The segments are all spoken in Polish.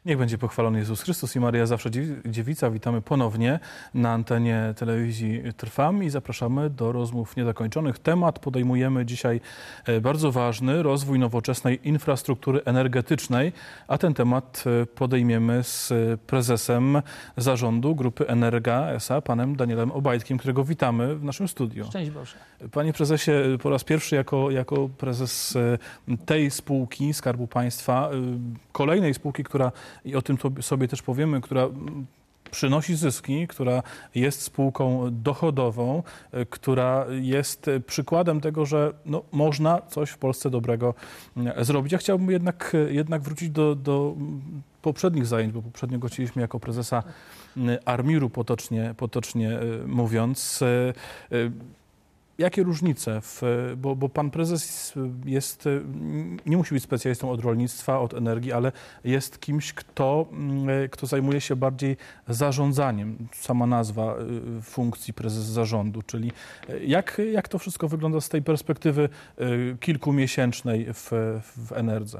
Niech będzie pochwalony Jezus Chrystus i Maryja zawsze dziewica. Witamy ponownie na antenie telewizji Trwam i zapraszamy do rozmów niezakończonych. Temat podejmujemy dzisiaj bardzo ważny, rozwój nowoczesnej infrastruktury energetycznej, a ten temat podejmiemy z prezesem zarządu Grupy Energa S.A., panem Danielem Obajtkiem, którego witamy w naszym studiu. Szczęść Boże. Panie prezesie, po raz pierwszy jako prezes tej spółki Skarbu Państwa, kolejnej spółki, która, i o tym sobie też powiemy, która przynosi zyski, która jest spółką dochodową, która jest przykładem tego, że można coś w Polsce dobrego zrobić. Ja chciałbym jednak wrócić do poprzednich zajęć, bo poprzednio gościliśmy jako prezesa ARMiR-u, potocznie mówiąc. Jakie różnice, bo pan prezes nie musi być specjalistą od rolnictwa, od energii, ale jest kimś, kto zajmuje się bardziej zarządzaniem. Sama nazwa funkcji prezes zarządu, czyli jak to wszystko wygląda z tej perspektywy kilkumiesięcznej w Enerdze?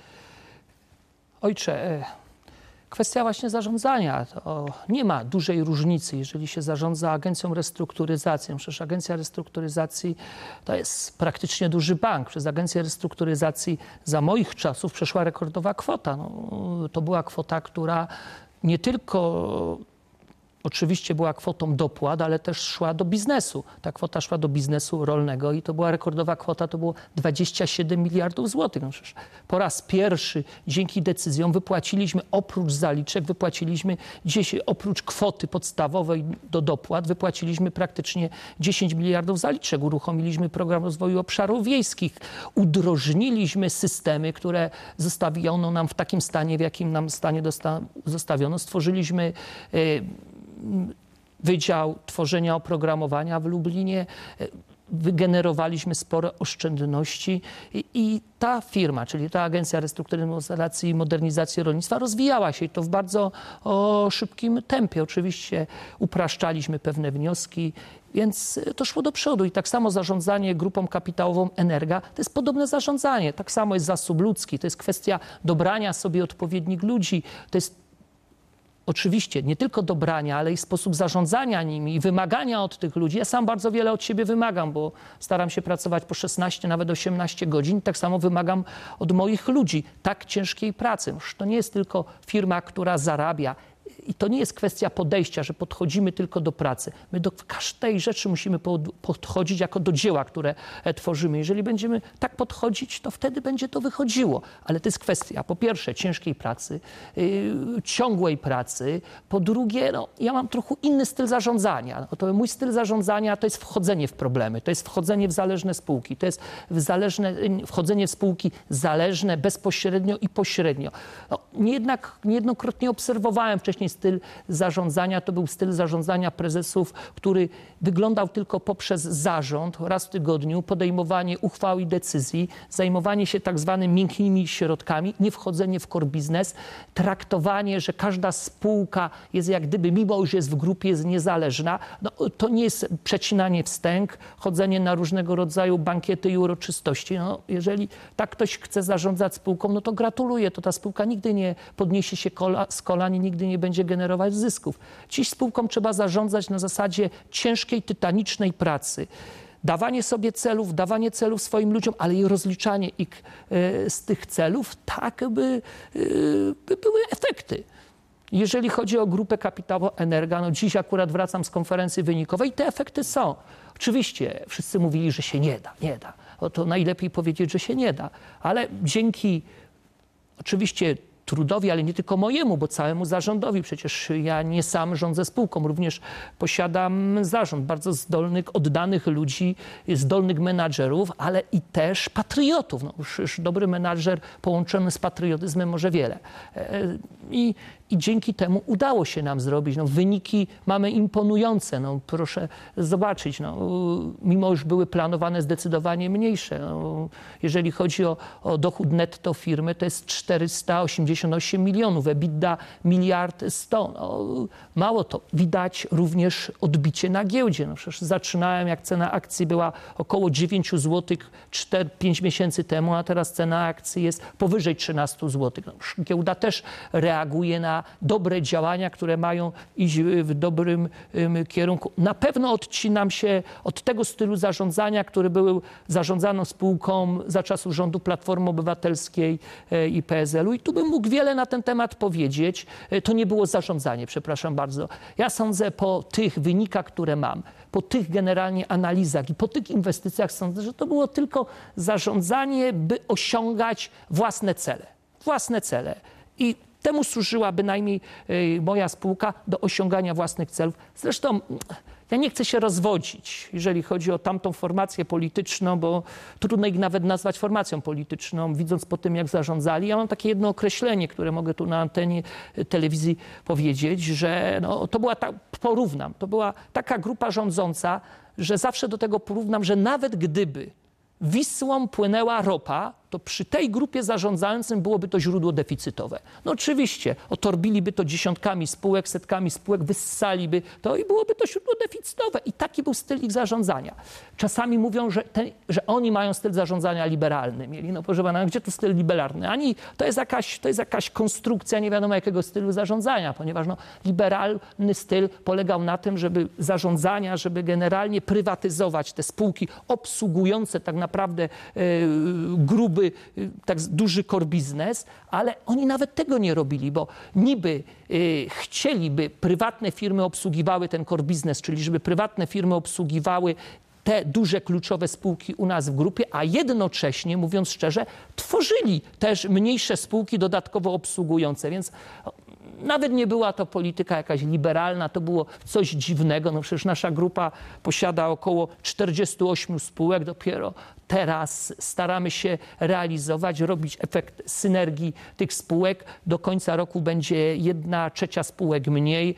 Ojcze, kwestia właśnie zarządzania. To nie ma dużej różnicy, jeżeli się zarządza Agencją Restrukturyzacji. Przecież Agencja Restrukturyzacji to jest praktycznie duży bank. Przez Agencję Restrukturyzacji za moich czasów przeszła rekordowa kwota. To była kwota, która nie tylko oczywiście była kwotą dopłat, ale też szła do biznesu. Ta kwota szła do biznesu rolnego i to była rekordowa kwota, to było 27 miliardów złotych. Przecież po raz pierwszy dzięki decyzjom wypłaciliśmy oprócz zaliczek, oprócz kwoty podstawowej do dopłat, wypłaciliśmy praktycznie 10 miliardów zaliczek. Uruchomiliśmy program rozwoju obszarów wiejskich. Udrożniliśmy systemy, które zostawiono nam w takim stanie, w jakim nam stanie zostawiono. Stworzyliśmy Wydział Tworzenia Oprogramowania w Lublinie, wygenerowaliśmy spore oszczędności i ta firma, czyli ta Agencja Restrukturyzacji i Modernizacji Rolnictwa rozwijała się i to w bardzo szybkim tempie. Oczywiście upraszczaliśmy pewne wnioski, więc to szło do przodu. I tak samo zarządzanie grupą kapitałową Energa to jest podobne zarządzanie. Tak samo jest zasób ludzki, to jest kwestia dobrania sobie odpowiednich ludzi, to jest oczywiście nie tylko dobrania, ale i sposób zarządzania nimi i wymagania od tych ludzi. Ja sam bardzo wiele od siebie wymagam, bo staram się pracować po 16, nawet 18 godzin. Tak samo wymagam od moich ludzi tak ciężkiej pracy. To nie jest tylko firma, która zarabia. I to nie jest kwestia podejścia, że podchodzimy tylko do pracy. My do każdej rzeczy musimy podchodzić jako do dzieła, które tworzymy. Jeżeli będziemy tak podchodzić, to wtedy będzie to wychodziło. Ale to jest kwestia, po pierwsze, ciężkiej pracy, ciągłej pracy. Po drugie, ja mam trochę inny styl zarządzania. Mój styl zarządzania to jest wchodzenie w problemy, to jest wchodzenie w zależne spółki, to jest wchodzenie w spółki zależne bezpośrednio i pośrednio. Niejednokrotnie obserwowałem wcześniej styl zarządzania, to był styl zarządzania prezesów, który wyglądał tylko poprzez zarząd, raz w tygodniu, podejmowanie uchwał i decyzji, zajmowanie się tak zwanymi miękkimi środkami, nie wchodzenie w core business, traktowanie, że każda spółka jest jak gdyby, mimo że jest w grupie, jest niezależna. To nie jest przecinanie wstęg, chodzenie na różnego rodzaju bankiety i uroczystości. Jeżeli tak ktoś chce zarządzać spółką, to gratuluję, to ta spółka nigdy nie podniesie się z kolan i nigdy nie będzie generować zysków. Dziś spółką trzeba zarządzać na zasadzie ciężkiej, tytanicznej pracy. Dawanie sobie celów, dawanie celów swoim ludziom, ale i rozliczanie ich z tych celów, tak by były efekty. Jeżeli chodzi o grupę kapitałową Energa, dziś akurat wracam z konferencji wynikowej i te efekty są. Oczywiście wszyscy mówili, że się nie da. To najlepiej powiedzieć, że się nie da. Ale dzięki oczywiście trudowi, ale nie tylko mojemu, bo całemu zarządowi. Przecież ja nie sam rządzę spółką, również posiadam zarząd bardzo zdolnych, oddanych ludzi, zdolnych menadżerów, ale i też patriotów. Już dobry menadżer połączony z patriotyzmem może wiele. I I dzięki temu udało się nam zrobić. No, wyniki mamy imponujące. No, proszę zobaczyć, no, mimo już były planowane zdecydowanie mniejsze. No, jeżeli chodzi o dochód netto firmy, to jest 488 milionów, EBITDA 1 100 000 000. No, mało to. Widać również odbicie na giełdzie. No, przecież zaczynałem, jak cena akcji była około 9 zł 5 miesięcy temu, a teraz cena akcji jest powyżej 13 zł. No, giełda też reaguje na dobre działania, które mają iść w dobrym kierunku. Na pewno odcinam się od tego stylu zarządzania, który był zarządzaną spółką za czasów rządu Platformy Obywatelskiej i PSL-u. I tu bym mógł wiele na ten temat powiedzieć. To nie było zarządzanie, przepraszam bardzo. Ja sądzę, po tych wynikach, które mam, po tych generalnie analizach i po tych inwestycjach sądzę, że to było tylko zarządzanie, by osiągać własne cele. Własne cele. I temu służyła bynajmniej moja spółka do osiągania własnych celów. Zresztą ja nie chcę się rozwodzić, jeżeli chodzi o tamtą formację polityczną, bo trudno ich nawet nazwać formacją polityczną, widząc po tym, jak zarządzali. Ja mam takie jedno określenie, które mogę tu na antenie telewizji powiedzieć, że no, to była taka grupa rządząca, że zawsze do tego porównam, że nawet gdyby Wisłą płynęła ropa, to przy tej grupie zarządzającym byłoby to źródło deficytowe. No oczywiście, otorbiliby to dziesiątkami spółek, setkami spółek, wyssaliby to i byłoby to źródło deficytowe. I taki był styl ich zarządzania. Czasami mówią, że oni mają styl zarządzania liberalny. Mieli, no proszę pana, gdzie tu styl liberalny? To jest jakaś konstrukcja nie wiadomo jakiego stylu zarządzania, ponieważ no, liberalny styl polegał na tym, żeby zarządzania, żeby generalnie prywatyzować te spółki obsługujące tak naprawdę gruby, tak duży core biznes, ale oni nawet tego nie robili, bo niby chcieliby prywatne firmy obsługiwały ten core biznes, czyli żeby prywatne firmy obsługiwały te duże kluczowe spółki u nas w grupie, a jednocześnie, mówiąc szczerze, tworzyli też mniejsze spółki dodatkowo obsługujące, więc nawet nie była to polityka jakaś liberalna, to było coś dziwnego. No przecież nasza grupa posiada około 48 spółek, dopiero teraz staramy się realizować, robić efekt synergii tych spółek. Do końca roku będzie 1/3 spółek mniej.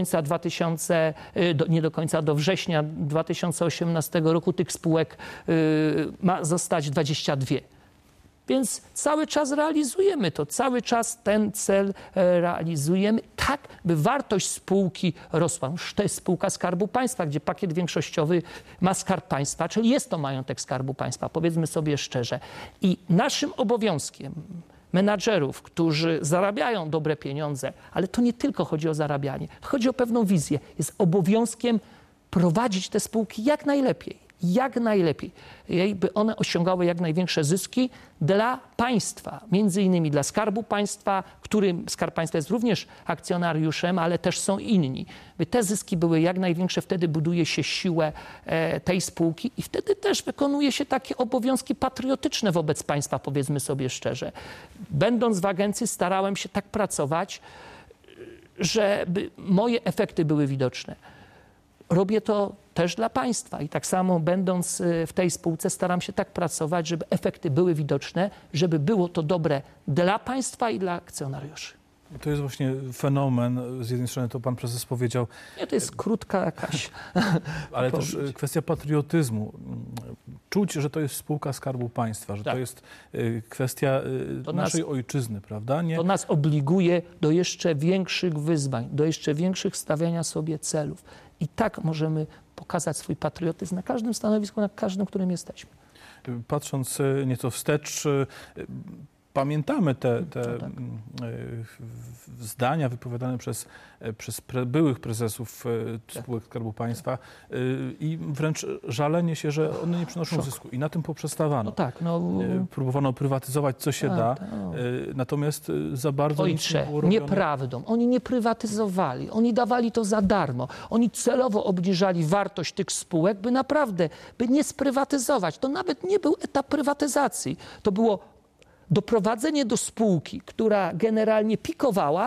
Do września 2018 roku tych spółek ma zostać 22. Więc cały czas realizujemy to, cały czas ten cel realizujemy tak, by wartość spółki rosła. Już to jest spółka Skarbu Państwa, gdzie pakiet większościowy ma Skarb Państwa, czyli jest to majątek Skarbu Państwa, powiedzmy sobie szczerze. I naszym obowiązkiem menadżerów, którzy zarabiają dobre pieniądze, ale to nie tylko chodzi o zarabianie, chodzi o pewną wizję. Jest obowiązkiem prowadzić te spółki jak najlepiej, by one osiągały jak największe zyski dla państwa, między innymi dla Skarbu Państwa, którym Skarb Państwa jest również akcjonariuszem, ale też są inni. By te zyski były jak największe, wtedy buduje się siłę tej spółki i wtedy też wykonuje się takie obowiązki patriotyczne wobec państwa, powiedzmy sobie szczerze. Będąc w agencji, starałem się tak pracować, żeby moje efekty były widoczne. Robię to też dla państwa i tak samo będąc w tej spółce staram się tak pracować, żeby efekty były widoczne, żeby było to dobre dla państwa i dla akcjonariuszy. To jest właśnie fenomen, z jednej strony to pan prezes powiedział. Nie, to jest krótka jakaś ale też kwestia patriotyzmu. Czuć, że to jest spółka Skarbu Państwa, że tak. To jest kwestia naszej ojczyzny, prawda? To nas obliguje do jeszcze większych wyzwań, do jeszcze większych stawiania sobie celów. I tak możemy pokazać swój patriotyzm na każdym stanowisku, na każdym, którym jesteśmy. Patrząc nieco wstecz, pamiętamy te zdania wypowiadane przez byłych prezesów spółek Skarbu Państwa i wręcz żalenie się, że one nie przynoszą zysku. I na tym poprzestawano. Próbowano prywatyzować, co się da, natomiast za bardzo nic nie było robione. Nieprawdą. Oni nie prywatyzowali. Oni dawali to za darmo. Oni celowo obniżali wartość tych spółek, by nie sprywatyzować. To nawet nie był etap prywatyzacji. To było doprowadzenie do spółki, która generalnie pikowała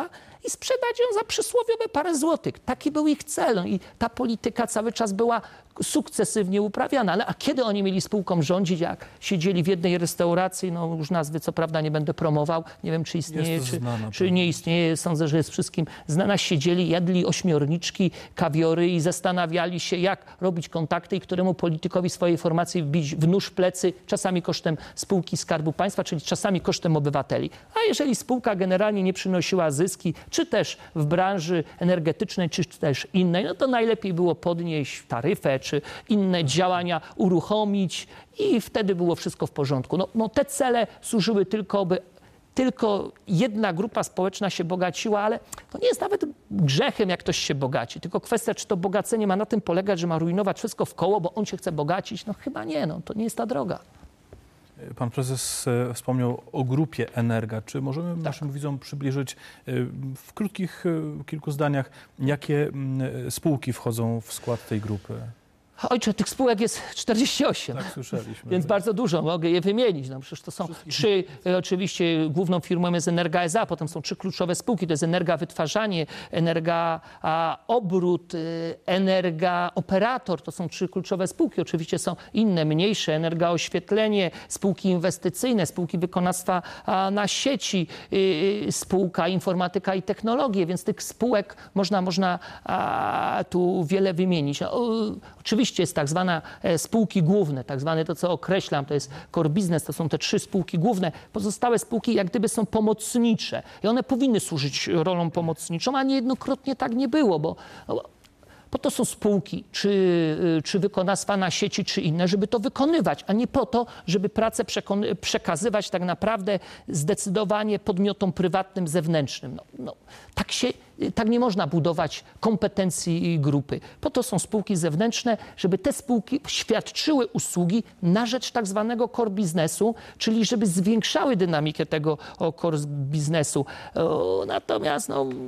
i sprzedać ją za przysłowiowe parę złotych. Taki był ich cel. No i ta polityka cały czas była sukcesywnie uprawiana. Ale a kiedy oni mieli spółką rządzić, jak siedzieli w jednej restauracji, no już nazwy co prawda nie będę promował, nie wiem czy istnieje, czy nie istnieje, sądzę, że jest wszystkim znana, siedzieli, jedli ośmiorniczki, kawiory i zastanawiali się, jak robić kontakty i któremu politykowi swojej formacji wbić w nóż plecy, czasami kosztem spółki Skarbu Państwa, czyli czasami kosztem obywateli. A jeżeli spółka generalnie nie przynosiła zyski, czy też w branży energetycznej, czy też innej, no to najlepiej było podnieść taryfę, czy inne działania uruchomić i wtedy było wszystko w porządku. No te cele służyły tylko, by tylko jedna grupa społeczna się bogaciła, ale to nie jest nawet grzechem, jak ktoś się bogaci. Tylko kwestia, czy to bogacenie ma na tym polegać, że ma rujnować wszystko w koło, bo on się chce bogacić. No chyba nie, no to nie jest ta droga. Pan prezes wspomniał o grupie Energa. Czy możemy naszym widzom przybliżyć w krótkich kilku zdaniach, jakie spółki wchodzą w skład tej grupy? Ojcze, tych spółek jest 48. Tak słyszeliśmy. Więc bardzo dużo, mogę je wymienić. No przecież to są trzy, oczywiście główną firmą jest Energa S.A., potem są trzy kluczowe spółki, to jest Energa Wytwarzanie, Energa Obrót, Energa Operator, to są trzy kluczowe spółki. Oczywiście są inne, mniejsze, Energa Oświetlenie, spółki inwestycyjne, spółki wykonawstwa na sieci, spółka Informatyka i Technologie, więc tych spółek można tu wiele wymienić. Oczywiście jest tak zwane spółki główne, tak zwane to, co określam, to jest core business, to są te trzy spółki główne. Pozostałe spółki jak gdyby są pomocnicze i one powinny służyć rolą pomocniczą, a niejednokrotnie tak nie było, bo to są spółki, czy wykonawstwa na sieci, czy inne, żeby to wykonywać, a nie po to, żeby pracę przekazywać tak naprawdę zdecydowanie podmiotom prywatnym, zewnętrznym. Tak nie można budować kompetencji grupy. Po to są spółki zewnętrzne, żeby te spółki świadczyły usługi na rzecz tak zwanego core biznesu, czyli żeby zwiększały dynamikę tego core biznesu. Natomiast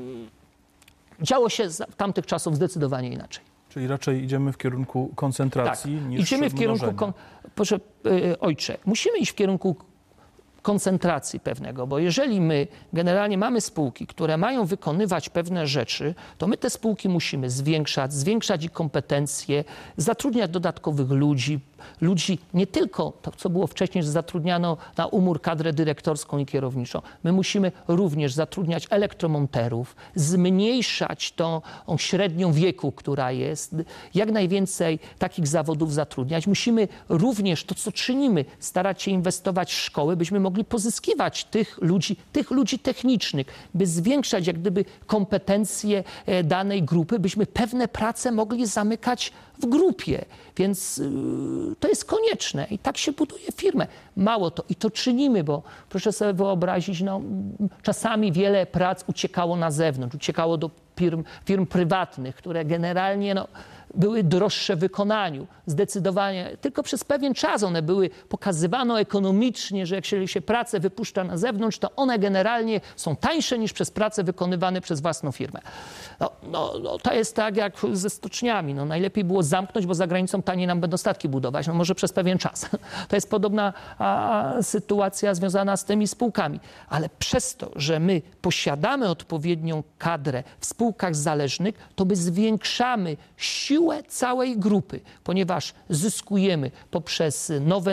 działo się z tamtych czasów zdecydowanie inaczej. Czyli raczej idziemy w kierunku koncentracji niż idziemy w kierunku, proszę, ojcze, musimy iść w kierunku koncentracji pewnego, bo jeżeli my generalnie mamy spółki, które mają wykonywać pewne rzeczy, to my te spółki musimy zwiększać ich kompetencje, zatrudniać dodatkowych ludzi nie tylko to, co było wcześniej, że zatrudniano na umór kadrę dyrektorską i kierowniczą. My musimy również zatrudniać elektromonterów, zmniejszać tą średnią wieku, która jest, jak najwięcej takich zawodów zatrudniać. Musimy również to, co czynimy, starać się inwestować w szkoły, byśmy mogli pozyskiwać tych ludzi technicznych, by zwiększać jak gdyby kompetencje danej grupy, byśmy pewne prace mogli zamykać w grupie. Więc to jest konieczne i tak się buduje firmę. Mało to i to czynimy, bo proszę sobie wyobrazić, czasami wiele prac uciekało na zewnątrz, uciekało do firm prywatnych, które generalnie były droższe w wykonaniu. Zdecydowanie, tylko przez pewien czas one pokazywano ekonomicznie, że jak się pracę wypuszcza na zewnątrz, to one generalnie są tańsze niż przez prace wykonywane przez własną firmę. To jest tak jak ze stoczniami. Najlepiej było zamknąć, bo za granicą taniej nam będą statki budować. Może przez pewien czas. To jest podobna sytuacja związana z tymi spółkami. Ale przez to, że my posiadamy odpowiednią kadrę w spółkach zależnych, to my zwiększamy siłę całej grupy, ponieważ zyskujemy poprzez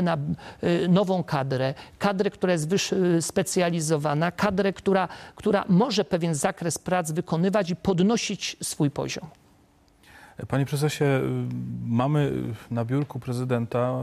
nową kadrę, która jest wyspecjalizowana, kadrę, która może pewien zakres prac wykonywać i podnosić swój poziom. Panie prezesie, mamy na biurku prezydenta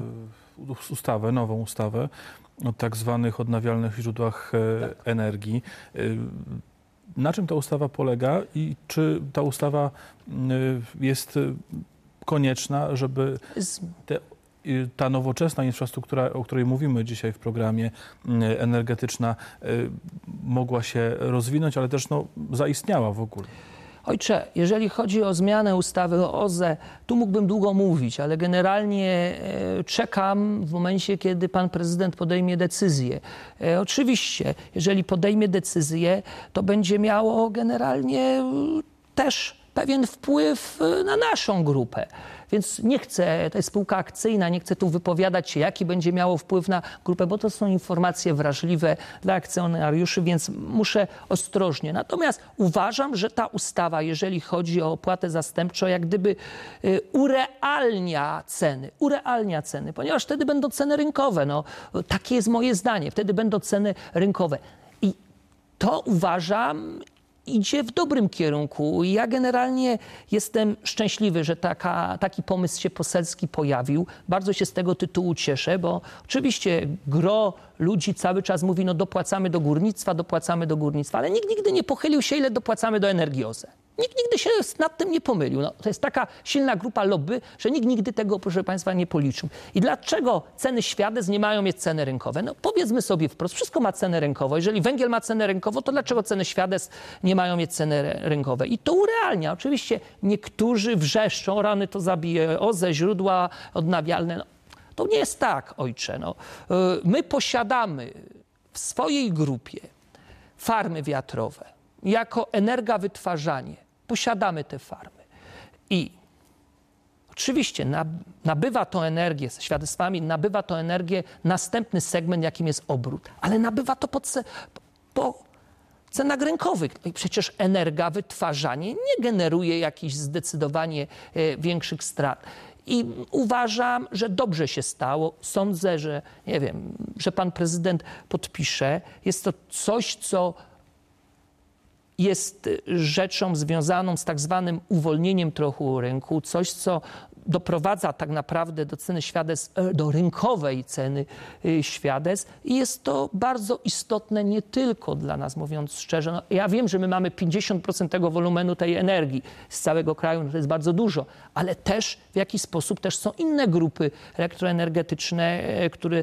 nową ustawę o tak zwanych odnawialnych źródłach energii. Na czym ta ustawa polega i czy ta ustawa jest konieczna, żeby ta nowoczesna infrastruktura, o której mówimy dzisiaj w programie, energetyczna, mogła się rozwinąć, ale też zaistniała w ogóle? Ojcze, jeżeli chodzi o zmianę ustawy o OZE, tu mógłbym długo mówić, ale generalnie czekam w momencie, kiedy pan prezydent podejmie decyzję. Oczywiście, jeżeli podejmie decyzję, to będzie miało generalnie też pewien wpływ na naszą grupę. Więc nie chcę, to jest spółka akcyjna, nie chcę tu wypowiadać się, jaki będzie miało wpływ na grupę, bo to są informacje wrażliwe dla akcjonariuszy, więc muszę ostrożnie. Natomiast uważam, że ta ustawa, jeżeli chodzi o opłatę zastępczą, jak gdyby urealnia ceny, ponieważ wtedy będą ceny rynkowe. No, takie jest moje zdanie. Wtedy będą ceny rynkowe. I to uważam idzie w dobrym kierunku. Ja generalnie jestem szczęśliwy, że taki pomysł się poselski pojawił. Bardzo się z tego tytułu cieszę, bo oczywiście gro ludzi cały czas mówi, no dopłacamy do górnictwa, ale nikt nigdy nie pochylił się, ile dopłacamy do energii OZE. Nikt nigdy się nad tym nie pomylił. No, to jest taka silna grupa lobby, że nikt nigdy tego, proszę państwa, nie policzył. I dlaczego ceny świadectw nie mają mieć ceny rynkowe? No powiedzmy sobie wprost, wszystko ma cenę rynkową. Jeżeli węgiel ma cenę rynkową, to dlaczego ceny świadectw nie mają mieć ceny rynkowe? I to urealnia. Oczywiście niektórzy wrzeszczą, rany to zabije, OZE, źródła odnawialne. No, to nie jest tak, ojcze. No. My posiadamy w swojej grupie farmy wiatrowe jako energowytwarzanie. Posiadamy te farmy. I oczywiście nabywa to energię, z świadectwami nabywa to energię następny segment, jakim jest obrót. Ale nabywa to po cenach rynkowych. I przecież energowytwarzanie nie generuje jakichś zdecydowanie większych strat. I uważam, że dobrze się stało. Sądzę, że, nie wiem, że pan prezydent podpisze. Jest to coś, co jest rzeczą związaną z tak zwanym uwolnieniem trochę rynku, coś, co doprowadza tak naprawdę do ceny świadectw, do rynkowej ceny świadectw i jest to bardzo istotne nie tylko dla nas, mówiąc szczerze. No, ja wiem, że my mamy 50% tego wolumenu tej energii z całego kraju, no to jest bardzo dużo, ale też w jakiś sposób też są inne grupy elektroenergetyczne, które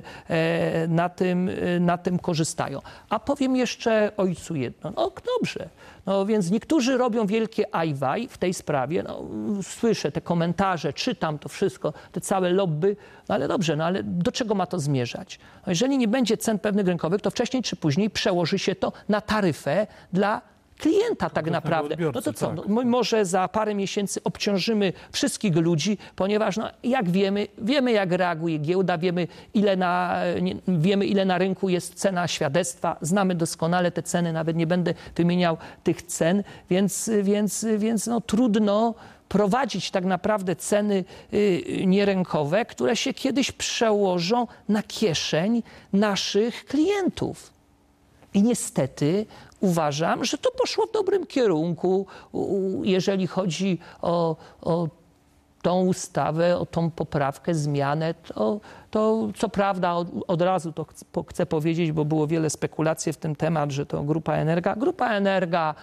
na tym korzystają. A powiem jeszcze ojcu jedno. No dobrze. No więc niektórzy robią wielkie ajwaj w tej sprawie. No, słyszę te komentarze, czytam to wszystko, te całe lobby. No ale dobrze, no ale do czego ma to zmierzać? No, jeżeli nie będzie cen pewnych rynkowych, to wcześniej czy później przełoży się to na taryfę dla klienta tak naprawdę. No to co? Tak. No, może za parę miesięcy obciążymy wszystkich ludzi, ponieważ no, jak wiemy jak reaguje giełda, wiemy ile na rynku jest cena świadectwa, znamy doskonale te ceny, nawet nie będę wymieniał tych cen, więc no, trudno prowadzić tak naprawdę ceny nierynkowe, które się kiedyś przełożą na kieszeń naszych klientów. I niestety uważam, że to poszło w dobrym kierunku, jeżeli chodzi o tą ustawę, o tą poprawkę, zmianę. To co prawda od razu to chcę powiedzieć, bo było wiele spekulacji w ten temat, że to Grupa Energa. Grupa Energa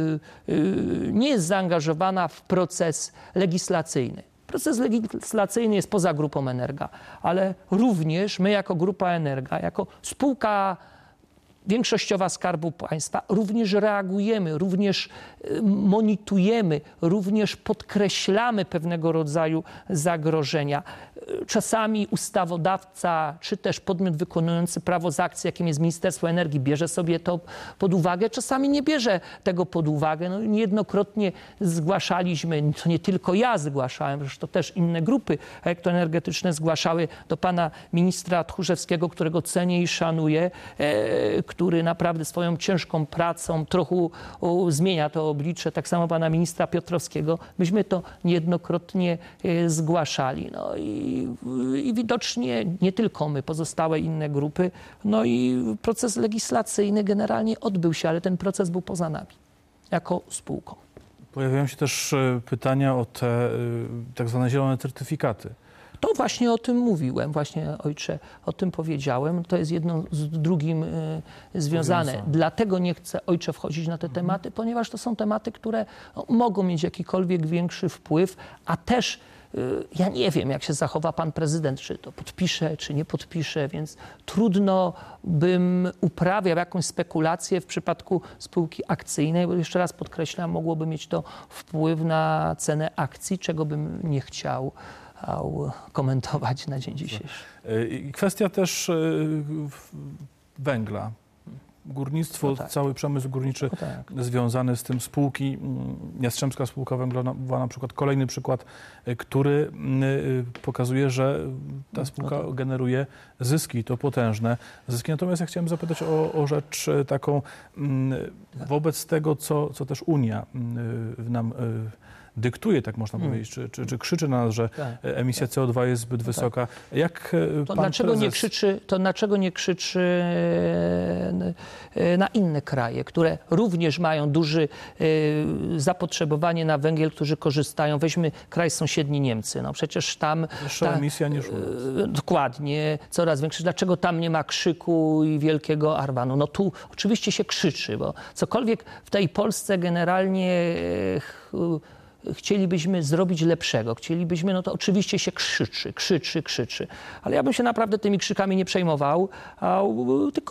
nie jest zaangażowana w proces legislacyjny. Proces legislacyjny jest poza Grupą Energa, ale również my jako Grupa Energa, jako spółka większościowa Skarbu Państwa, również reagujemy, również monitorujemy, również podkreślamy pewnego rodzaju zagrożenia. Czasami ustawodawca, czy też podmiot wykonujący prawo z akcji, jakim jest Ministerstwo Energii, bierze sobie to pod uwagę, czasami nie bierze tego pod uwagę. No, niejednokrotnie zgłaszaliśmy, to nie tylko ja zgłaszałem, zresztą też inne grupy elektroenergetyczne zgłaszały do pana ministra Tchórzewskiego, którego cenię i szanuję, który naprawdę swoją ciężką pracą trochę zmienia to oblicze, tak samo pana ministra Piotrowskiego. Myśmy to niejednokrotnie zgłaszali. No i widocznie nie tylko my, pozostałe inne grupy. No i proces legislacyjny generalnie odbył się, ale ten proces był poza nami, jako spółką. Pojawiają się też pytania o te tak zwane zielone certyfikaty. To właśnie o tym mówiłem, właśnie ojcze, o tym powiedziałem. To jest jedno z drugim związane. Dlatego nie chcę, ojcze, wchodzić na te tematy, ponieważ to są tematy, które mogą mieć jakikolwiek większy wpływ, a też ja nie wiem, jak się zachowa pan prezydent, czy to podpisze, czy nie podpisze, więc trudno bym uprawiał jakąś spekulację w przypadku spółki akcyjnej, bo jeszcze raz podkreślam, mogłoby mieć to wpływ na cenę akcji, czego bym nie chciał komentować na dzień dzisiejszy. I kwestia też węgla. górnictwo, cały przemysł górniczy związany z tym, spółki, Jastrzębska Spółka Węglowa na przykład, kolejny przykład, który pokazuje, że ta spółka generuje zyski, to potężne zyski. Natomiast ja chciałem zapytać o rzecz taką, wobec tego, co też Unia nam dyktuje, tak można powiedzieć, czy krzyczy na nas, że emisja CO2 jest zbyt wysoka. Jak to pan dlaczego nie krzyczy na inne kraje, które również mają duże zapotrzebowanie na węgiel, którzy korzystają? Weźmy kraj sąsiedni Niemcy. No przecież tam... Wyższa emisja niż u nas. Dokładnie, coraz większy. Dlaczego tam nie ma krzyku i wielkiego arwanu? No tu oczywiście się krzyczy, bo cokolwiek w tej Polsce generalnie chcielibyśmy zrobić lepszego, no to oczywiście się krzyczy. Ale ja bym się naprawdę tymi krzykami nie przejmował, tylko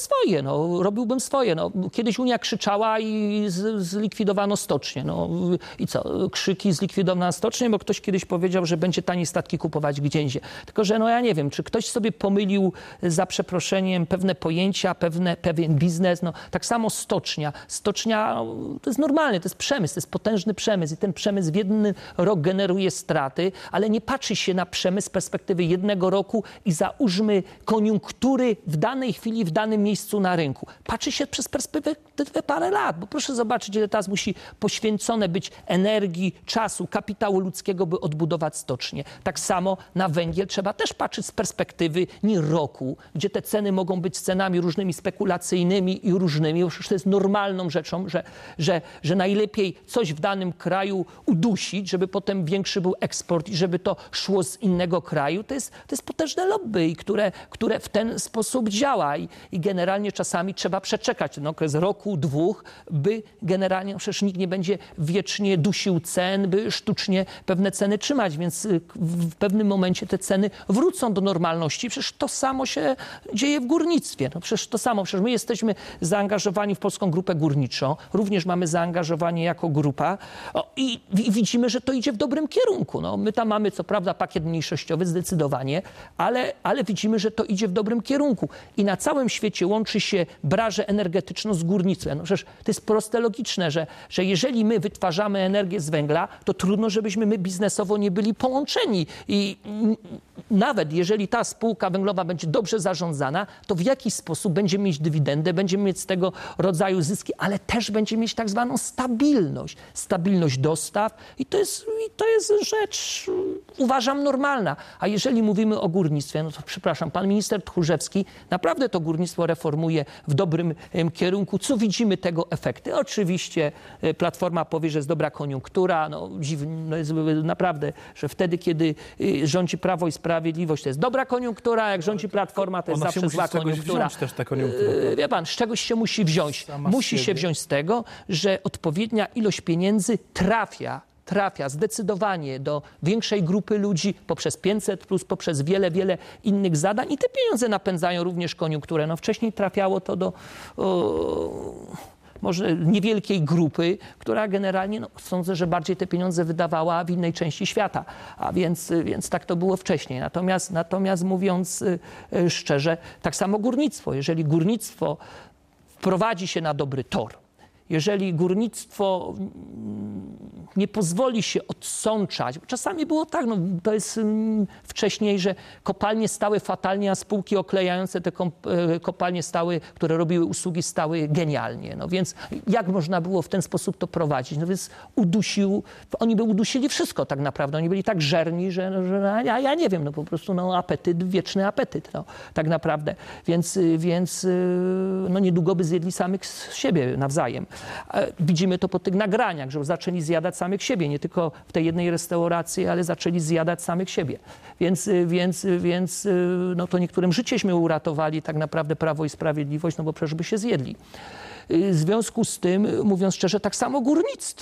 robiłbym swoje. Kiedyś Unia krzyczała i zlikwidowano stocznie. I co? Krzyki zlikwidowano stocznie, bo ktoś kiedyś powiedział, że będzie taniej statki kupować gdzie indziej. Tylko że ja nie wiem, czy ktoś sobie pomylił za przeproszeniem pewne pojęcia, pewien biznes. Tak samo stocznia. Stocznia to jest normalne, to jest przemysł, to jest potężny przemysł i ten przemysł w jeden rok generuje straty, ale nie patrzy się na przemysł z perspektywy jednego roku i załóżmy koniunktury w danej chwili, w danym miejscu na rynku. Patrzy się przez perspektywę parę lat, bo proszę zobaczyć, ile teraz musi poświęcone być energii, czasu, kapitału ludzkiego, by odbudować stocznię. Tak samo na węgiel trzeba też patrzeć z perspektywy nie roku, gdzie te ceny mogą być cenami różnymi spekulacyjnymi i różnymi. Przecież to jest normalną rzeczą, że najlepiej coś w danym kraju udusić, żeby potem większy był eksport i żeby to szło z innego kraju. To jest potężne lobby, które w ten sposób działa i generalnie czasami trzeba przeczekać ten okres roku, dwóch, by generalnie, przecież nikt nie będzie wiecznie dusił cen, by sztucznie pewne ceny trzymać, więc w pewnym momencie te ceny wrócą do normalności. Przecież to samo się dzieje w górnictwie. Przecież my jesteśmy zaangażowani w Polską Grupę Górniczą, również mamy zaangażowanie jako grupa i widzimy, że to idzie w dobrym kierunku. My tam mamy co prawda pakiet mniejszościowy zdecydowanie, ale widzimy, że to idzie w dobrym kierunku. I na całym świecie łączy się branżę energetyczną z górnictwem. Przecież to jest proste, logiczne, że jeżeli my wytwarzamy energię z węgla, to trudno, żebyśmy my biznesowo nie byli połączeni. I nawet jeżeli ta spółka węglowa będzie dobrze zarządzana, to w jakiś sposób będzie mieć dywidendę, będzie mieć z tego rodzaju zyski, ale też będzie mieć tak zwaną stabilność dostaw i to jest rzecz, uważam, normalna. A jeżeli mówimy o górnictwie, to przepraszam, pan minister Tchórzewski naprawdę to górnictwo reformuje w dobrym kierunku. Co widzimy tego efekty? Oczywiście Platforma powie, że jest dobra koniunktura. Dziwne jest naprawdę, że wtedy, kiedy rządzi Prawo i Sprawiedliwość, to jest dobra koniunktura, jak rządzi Platforma, to jest zawsze zła koniunktura. Też ta koniunktura. Wie pan, z czegoś się musi wziąć. Musi się wziąć z tego, że odpowiednia ilość pieniędzy trafia zdecydowanie do większej grupy ludzi poprzez 500+, poprzez wiele innych zadań i te pieniądze napędzają również koniunkturę. Wcześniej trafiało to do może niewielkiej grupy, która generalnie, sądzę, że bardziej te pieniądze wydawała w innej części świata, a więc tak to było wcześniej. Natomiast mówiąc szczerze, tak samo górnictwo. Jeżeli górnictwo wprowadzi się na dobry tor, jeżeli górnictwo nie pozwoli się odsączać, czasami było tak, to jest wcześniej, że kopalnie stały fatalnie, a spółki oklejające te kopalnie stały, które robiły usługi, stały genialnie. Więc jak można było w ten sposób to prowadzić? Więc oni by udusili wszystko tak naprawdę. Oni byli tak żerni, że ja nie wiem, po prostu apetyt, wieczny apetyt, tak naprawdę. Więc niedługo by zjedli samych siebie nawzajem. Widzimy to po tych nagraniach, że zaczęli zjadać samych siebie, nie tylko w tej jednej restauracji, ale zaczęli zjadać samych siebie. Więc to niektórym życieśmy uratowali tak naprawdę Prawo i Sprawiedliwość, bo przecież by się zjedli. W związku z tym, mówiąc szczerze, tak samo górnictwo.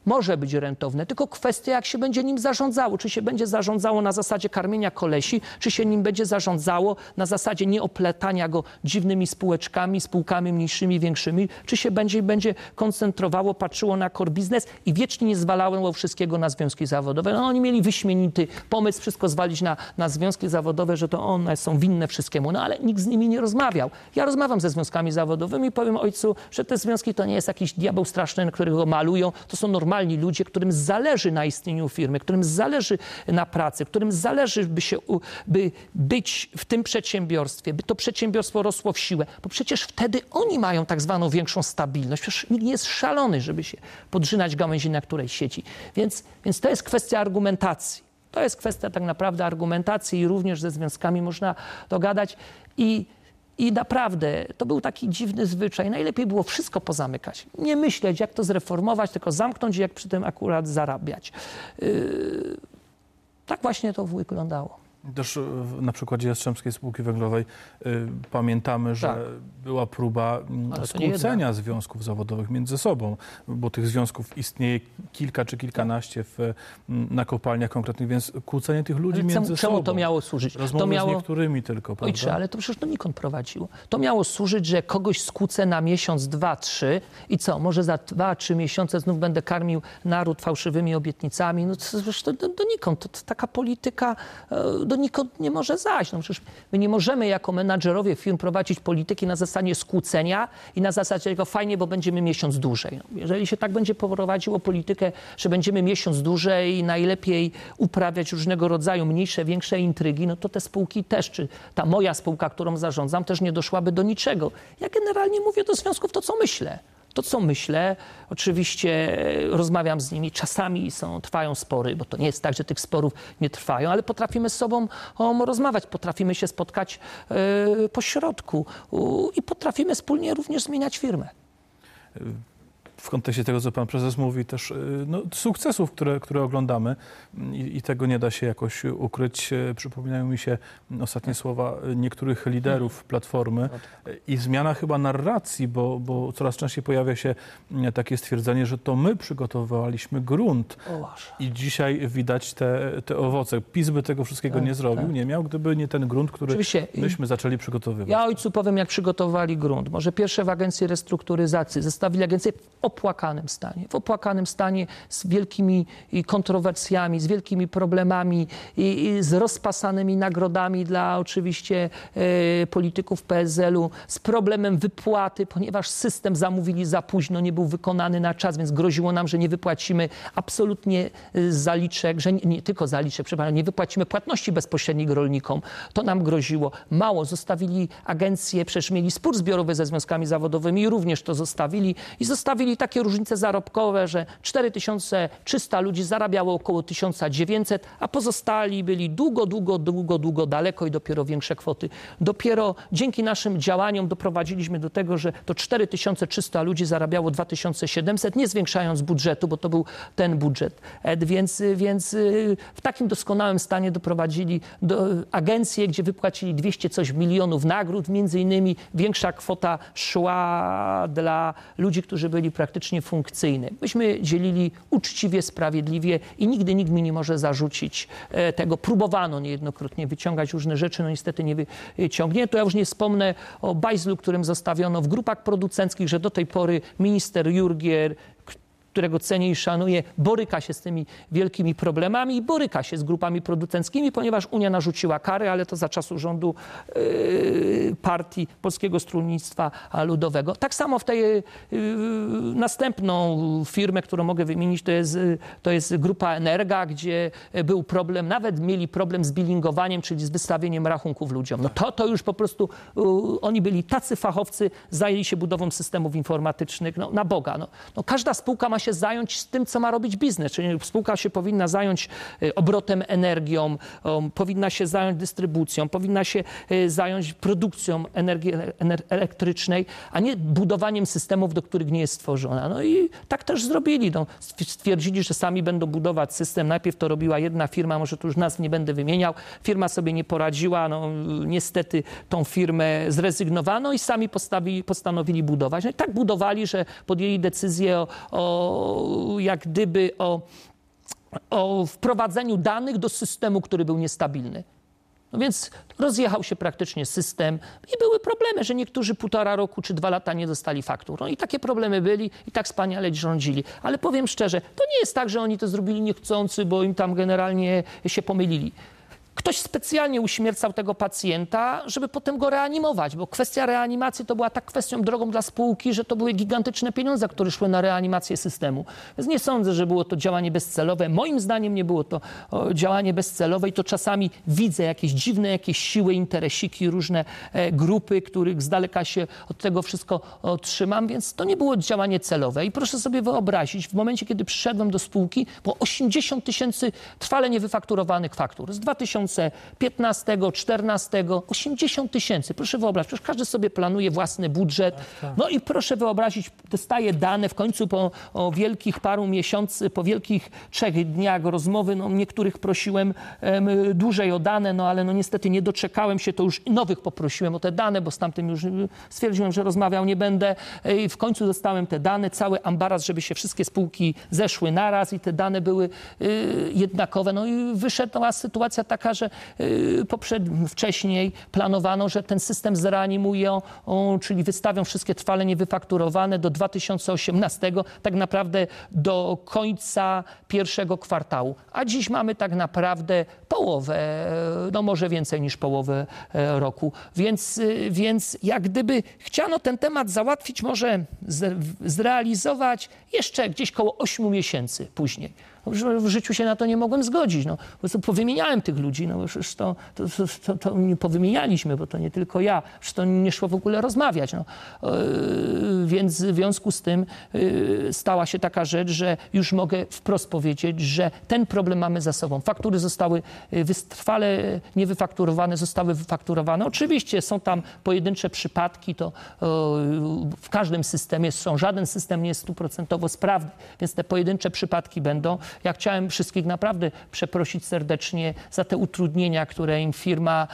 może być rentowne, tylko kwestia, jak się będzie nim zarządzało. Czy się będzie zarządzało na zasadzie karmienia kolesi, czy się nim będzie zarządzało na zasadzie nieopletania go dziwnymi spółeczkami, spółkami mniejszymi, większymi, czy się będzie koncentrowało, patrzyło na core business i wiecznie nie zwalało wszystkiego na związki zawodowe. No, oni mieli wyśmienity pomysł, wszystko zwalić na związki zawodowe, że to one są winne wszystkiemu, no ale nikt z nimi nie rozmawiał. Ja rozmawiam ze związkami zawodowymi i powiem ojcu, że te związki to nie jest jakiś diabeł straszny, na którego malują, to są normalni ludzie, którym zależy na istnieniu firmy, którym zależy na pracy, którym zależy, by być w tym przedsiębiorstwie, by to przedsiębiorstwo rosło w siłę, bo przecież wtedy oni mają tak zwaną większą stabilność. Przecież nikt nie jest szalony, żeby się podrzynać gałęzi, na której siedzi. Więc to jest kwestia argumentacji. To jest kwestia tak naprawdę argumentacji i również ze związkami można dogadać. I naprawdę to był taki dziwny zwyczaj. Najlepiej było wszystko pozamykać. Nie myśleć, jak to zreformować, tylko zamknąć i jak przy tym akurat zarabiać. Tak właśnie to wyglądało. Też na przykładzie Jastrzębskiej Spółki Węglowej pamiętamy, że Tak. była próba skłócenia związków zawodowych między sobą, bo tych związków istnieje kilka czy kilkanaście na kopalniach konkretnych, więc kłócenie tych ludzi między sobą. Czemu to miało służyć? Rozmowy z niektórymi tylko, prawda? Ojcze, ale to przecież to nikąd prowadziło. To miało służyć, że kogoś skłócę na miesiąc, 2, 3 i co? Może za 2-3 miesiące znów będę karmił naród fałszywymi obietnicami. No to donikąd. To taka polityka donikąd nie może zajść. No przecież my nie możemy jako menadżerowie firm prowadzić polityki na zasadzie skłócenia i na zasadzie tego fajnie, bo będziemy miesiąc dłużej. No, jeżeli się tak będzie prowadziło politykę, że będziemy miesiąc dłużej i najlepiej uprawiać różnego rodzaju mniejsze, większe intrygi, no to te spółki też, czy ta moja spółka, którą zarządzam, też nie doszłaby do niczego. Ja generalnie mówię do związków to, co myślę. To, co myślę, oczywiście rozmawiam z nimi, czasami trwają spory, bo to nie jest tak, że tych sporów nie trwają, ale potrafimy z sobą rozmawiać, potrafimy się spotkać po środku i potrafimy wspólnie również zmieniać firmę. W kontekście tego, co pan prezes mówi, też sukcesów, które oglądamy i tego nie da się jakoś ukryć. Przypominają mi się ostatnie słowa niektórych liderów Platformy i zmiana chyba narracji, bo coraz częściej pojawia się takie stwierdzenie, że to my przygotowywaliśmy grunt i dzisiaj widać te owoce. PiS by tego wszystkiego nie zrobił, nie miał, gdyby nie ten grunt, który myśmy zaczęli przygotowywać. Ja ojcu powiem, jak przygotowali grunt. Może pierwsze w Agencji Restrukturyzacji zostawili agencję w opłakanym stanie z wielkimi kontrowersjami, z wielkimi problemami i z rozpasanymi nagrodami dla oczywiście polityków PSL-u, z problemem wypłaty, ponieważ system zamówili za późno, nie był wykonany na czas, więc groziło nam, że nie wypłacimy absolutnie zaliczek, że nie tylko zaliczek, przepraszam, nie wypłacimy płatności bezpośrednich rolnikom. To nam groziło. Mało, zostawili agencję, przecież mieli spór zbiorowy ze związkami zawodowymi i również to zostawili takie różnice zarobkowe, że 4300 ludzi zarabiało około 1900, a pozostali byli długo daleko i dopiero większe kwoty. Dopiero dzięki naszym działaniom doprowadziliśmy do tego, że to 4300 ludzi zarabiało 2700, nie zwiększając budżetu, bo to był ten budżet. Więc w takim doskonałym stanie doprowadzili do agencję, gdzie wypłacili 200 coś milionów nagród, między innymi większa kwota szła dla ludzi, którzy byli praktycznie funkcyjni. Myśmy dzielili uczciwie, sprawiedliwie i nigdy nikt mi nie może zarzucić tego. Próbowano niejednokrotnie wyciągać różne rzeczy, no niestety nie wyciągnięto. Ja już nie wspomnę o bajzlu, którym zostawiono w grupach producenckich, że do tej pory minister Jurgiel, którego cenię i szanuję, boryka się z tymi wielkimi problemami i boryka się z grupami producenckimi, ponieważ Unia narzuciła kary, ale to za czasów rządu partii Polskiego Stronnictwa Ludowego. Tak samo w tej następną firmę, którą mogę wymienić, to jest Grupa Energa, gdzie był problem, nawet mieli problem z billingowaniem, czyli z wystawieniem rachunków ludziom. No to już po prostu oni byli tacy fachowcy, zajęli się budową systemów informatycznych, no na Boga. No każda spółka ma się zająć z tym, co ma robić biznes. Czyli spółka się powinna zająć obrotem energią, powinna się zająć dystrybucją, powinna się zająć produkcją energii elektrycznej, a nie budowaniem systemów, do których nie jest stworzona. No i tak też zrobili. No, stwierdzili, że sami będą budować system. Najpierw to robiła jedna firma, może tu już nazw nie będę wymieniał. Firma sobie nie poradziła. No, niestety tą firmę zrezygnowano i sami postanowili budować. No i tak budowali, że podjęli decyzję o jak gdyby o wprowadzeniu danych do systemu, który był niestabilny. No więc rozjechał się praktycznie system i były problemy, że niektórzy 1,5 roku czy 2 lata nie dostali faktur. No i takie problemy byli i tak wspaniale rządzili. Ale powiem szczerze, to nie jest tak, że oni to zrobili niechcący, bo im tam generalnie się pomylili. Ktoś specjalnie uśmiercał tego pacjenta, żeby potem go reanimować, bo kwestia reanimacji to była tak kwestią drogą dla spółki, że to były gigantyczne pieniądze, które szły na reanimację systemu. Więc nie sądzę, że było to działanie bezcelowe. Moim zdaniem nie było to działanie bezcelowe i to czasami widzę jakieś dziwne, jakieś siły, interesiki, różne grupy, których z daleka się od tego wszystko trzymam, więc to nie było działanie celowe. I proszę sobie wyobrazić, w momencie, kiedy przyszedłem do spółki, było 80 000 trwale niewyfakturowanych faktur z 2015, 2014, 80 000. Proszę wyobrazić, przecież każdy sobie planuje własny budżet. No i proszę wyobrazić, dostaję dane w końcu po wielkich paru miesiącach, po wielkich 3 dniach rozmowy. No, niektórych prosiłem dłużej o dane, no ale no niestety nie doczekałem się, to już nowych poprosiłem o te dane, bo z tamtym już stwierdziłem, że rozmawiał nie będę. I w końcu dostałem te dane, cały ambaras, żeby się wszystkie spółki zeszły naraz i te dane były jednakowe. No i wyszedła sytuacja taka, że wcześniej planowano, że ten system zreanimują, czyli wystawią wszystkie trwale niewyfakturowane do 2018, tak naprawdę do końca 1. kwartału. A dziś mamy tak naprawdę połowę, no może więcej niż połowę roku. Więc jak gdyby chciano ten temat załatwić, może zrealizować jeszcze gdzieś koło 8 miesięcy później. W życiu się na to nie mogłem zgodzić. No, po prostu powymieniałem tych ludzi, no przecież to nie powymienialiśmy, bo to nie tylko ja, przecież to nie szło w ogóle rozmawiać. No. Więc w związku z tym stała się taka rzecz, że już mogę wprost powiedzieć, że ten problem mamy za sobą. Faktury zostały trwale niewyfakturowane, zostały wyfakturowane. Oczywiście są tam pojedyncze przypadki, to w każdym systemie są, żaden system nie jest 100% sprawny, więc te pojedyncze przypadki będą. Ja chciałem wszystkich naprawdę przeprosić serdecznie za te utrudnienia, które im firma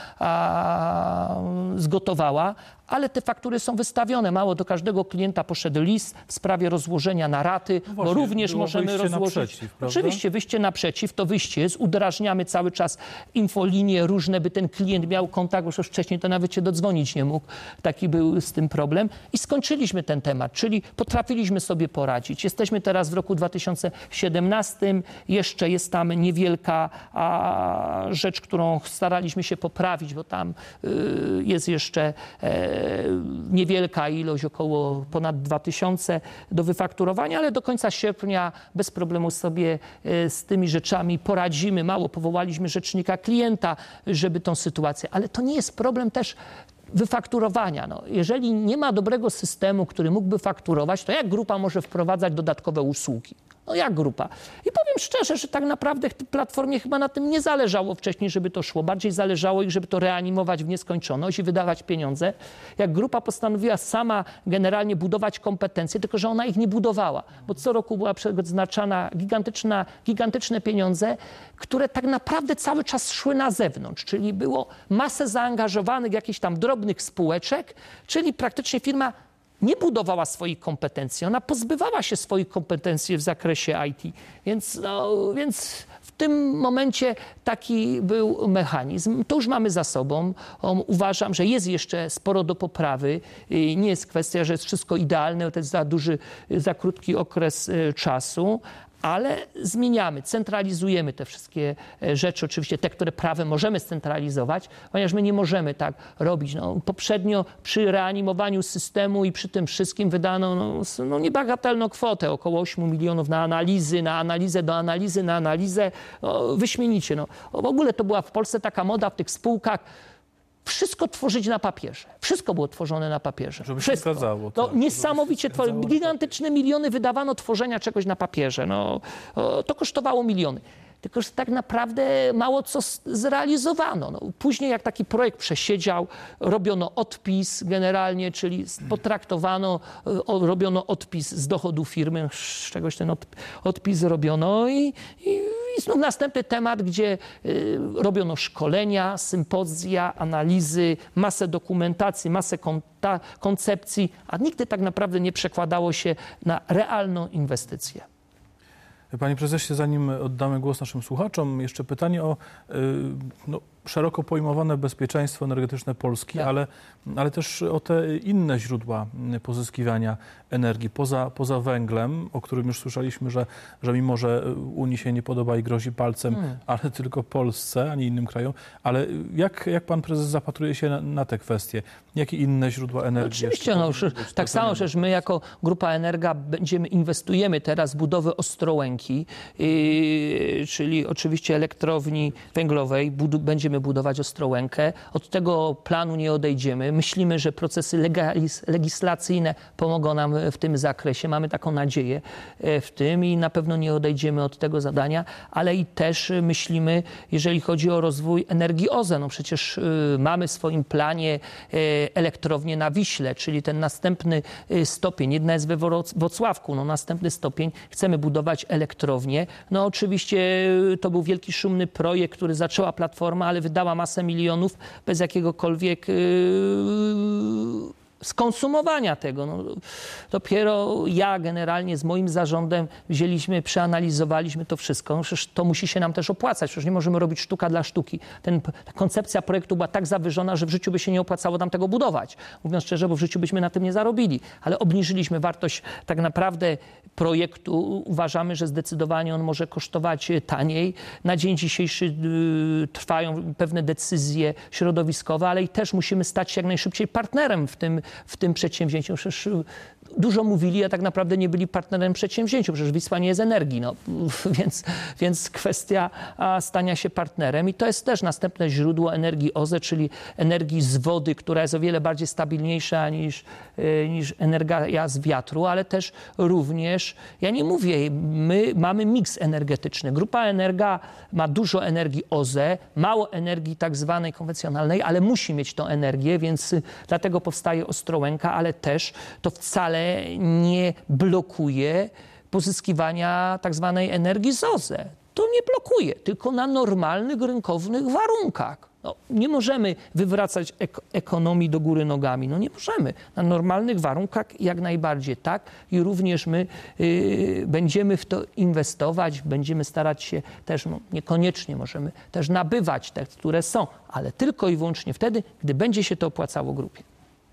zgotowała, ale te faktury są wystawione. Mało, do każdego klienta poszedł list w sprawie rozłożenia na raty, no bo również możemy rozłożyć. Naprzeciw, oczywiście wyjście naprzeciw, to wyjście jest, udrażniamy cały czas infolinie różne, by ten klient miał kontakt, bo już wcześniej to nawet się dodzwonić nie mógł. Taki był z tym problem. I skończyliśmy ten temat, czyli potrafiliśmy sobie poradzić. Jesteśmy teraz w roku 2017, jeszcze jest tam niewielka rzecz, którą staraliśmy się poprawić, bo tam jest jeszcze niewielka ilość, około ponad 2000 do wyfakturowania, ale do końca sierpnia bez problemu sobie z tymi rzeczami poradzimy. Mało, powołaliśmy rzecznika klienta, żeby tą sytuację, ale to nie jest problem też wyfakturowania. No, jeżeli nie ma dobrego systemu, który mógłby fakturować, to jak grupa może wprowadzać dodatkowe usługi? No jak grupa? I powiem szczerze, że tak naprawdę Platformie chyba na tym nie zależało wcześniej, żeby to szło. Bardziej zależało ich, żeby to reanimować w nieskończoność i wydawać pieniądze. Jak grupa postanowiła sama generalnie budować kompetencje, tylko że ona ich nie budowała, bo co roku była przeznaczana gigantyczne pieniądze, które tak naprawdę cały czas szły na zewnątrz, czyli było masę zaangażowanych jakichś tam drobnych spółeczek, czyli praktycznie firma nie budowała swoich kompetencji, ona pozbywała się swoich kompetencji w zakresie IT. Więc w tym momencie taki był mechanizm. To już mamy za sobą. Uważam, że jest jeszcze sporo do poprawy. Nie jest kwestia, że jest wszystko idealne, to jest za krótki okres czasu. Ale zmieniamy, centralizujemy te wszystkie rzeczy, oczywiście te, które prawem możemy scentralizować, ponieważ my nie możemy tak robić. No, poprzednio przy reanimowaniu systemu i przy tym wszystkim wydano niebagatelną kwotę, około 8 milionów na analizę. Wyśmienicie. No. W ogóle to była w Polsce taka moda w tych spółkach, wszystko tworzyć na papierze. Wszystko było tworzone na papierze. Żeby się zgadzało. Tak, niesamowicie. Gigantyczne miliony wydawano tworzenia czegoś na papierze. To kosztowało miliony. Tylko że tak naprawdę mało co zrealizowano. Później jak taki projekt przesiedział, robiono odpis generalnie, czyli potraktowano, robiono odpis z dochodu firmy, z czegoś ten odpis robiono i znów następny temat, gdzie robiono szkolenia, sympozja, analizy, masę dokumentacji, masę koncepcji, a nigdy tak naprawdę nie przekładało się na realną inwestycję. Panie prezesie, zanim oddamy głos naszym słuchaczom, jeszcze pytanie o szeroko pojmowane bezpieczeństwo energetyczne Polski, Tak. ale też o te inne źródła pozyskiwania energii poza węglem, o którym już słyszeliśmy, że mimo, że Unii się nie podoba i grozi palcem, ale tylko Polsce, a nie innym krajom. Ale jak pan prezes zapatruje się na te kwestie? Jakie inne źródła energii? Oczywiście, tak samo przecież my jako Grupa Energa inwestujemy teraz w budowę Ostrołęki, czyli oczywiście elektrowni węglowej. Będziemy budować Ostrołękę. Od tego planu nie odejdziemy. Myślimy, że procesy legislacyjne pomogą nam w tym zakresie. Mamy taką nadzieję w tym i na pewno nie odejdziemy od tego zadania, ale i też myślimy, jeżeli chodzi o rozwój energii OZE. No przecież mamy w swoim planie elektrownię na Wiśle, czyli ten następny stopień. Jedna jest we Wrocławku, następny stopień. Chcemy budować elektrownię. No oczywiście to był wielki, szumny projekt, który zaczęła Platforma, ale wydała masę milionów bez jakiegokolwiek skonsumowania tego. Dopiero ja generalnie z moim zarządem przeanalizowaliśmy to wszystko. Przecież to musi się nam też opłacać. Przecież nie możemy robić sztuka dla sztuki. Ta koncepcja projektu była tak zawyżona, że w życiu by się nie opłacało nam tego budować. Mówiąc szczerze, bo w życiu byśmy na tym nie zarobili. Ale obniżyliśmy wartość tak naprawdę projektu. Uważamy, że zdecydowanie on może kosztować taniej. Na dzień dzisiejszy trwają pewne decyzje środowiskowe, ale i też musimy stać się jak najszybciej partnerem w tym przedsięwzięciu. Przecież dużo mówili, a tak naprawdę nie byli partnerem w przedsięwzięciu. Przecież Wisła nie jest energii. Więc kwestia stania się partnerem. I to jest też następne źródło energii OZE, czyli energii z wody, która jest o wiele bardziej stabilniejsza niż energia z wiatru, ale też również, ja nie mówię, my mamy miks energetyczny. Grupa Energa ma dużo energii OZE, mało energii tak zwanej konwencjonalnej, ale musi mieć tą energię, więc dlatego powstaje Ostrołęka, ale też to wcale nie blokuje pozyskiwania tak zwanej energii z OZE. To nie blokuje, tylko na normalnych, rynkowych warunkach. Nie możemy wywracać ekonomii do góry nogami. Nie możemy. Na normalnych warunkach jak najbardziej tak. I również my będziemy w to inwestować, będziemy starać się też, niekoniecznie możemy też nabywać te, które są, ale tylko i wyłącznie wtedy, gdy będzie się to opłacało grupie.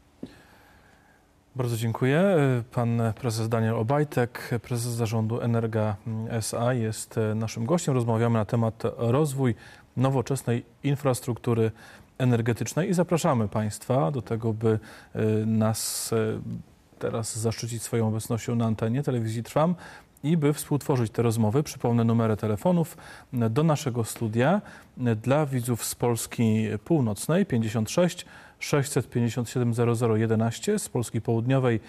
Bardzo dziękuję. Pan prezes Daniel Obajtek, prezes zarządu Energa S.A. jest naszym gościem. Rozmawiamy na temat rozwój nowoczesnej infrastruktury energetycznej i zapraszamy Państwa do tego, by nas teraz zaszczycić swoją obecnością na antenie telewizji Trwam i by współtworzyć te rozmowy. Przypomnę numery telefonów do naszego studia dla widzów z Polski Północnej 56 657 0011, z Polski Południowej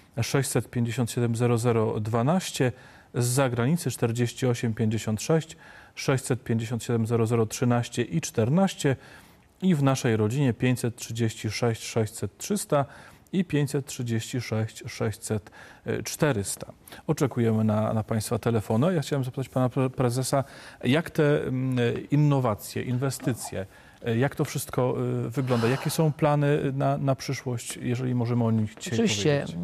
657 0012, z zagranicy 48 56 657 0013 i 14 i w naszej rodzinie 536 600 300 i 536 600 400. Oczekujemy na Państwa telefony. Ja chciałem zapytać Pana Prezesa, jak te innowacje, inwestycje, jak to wszystko wygląda? Jakie są plany na przyszłość, jeżeli możemy o nich dzisiaj Oczywiście. powiedzieć?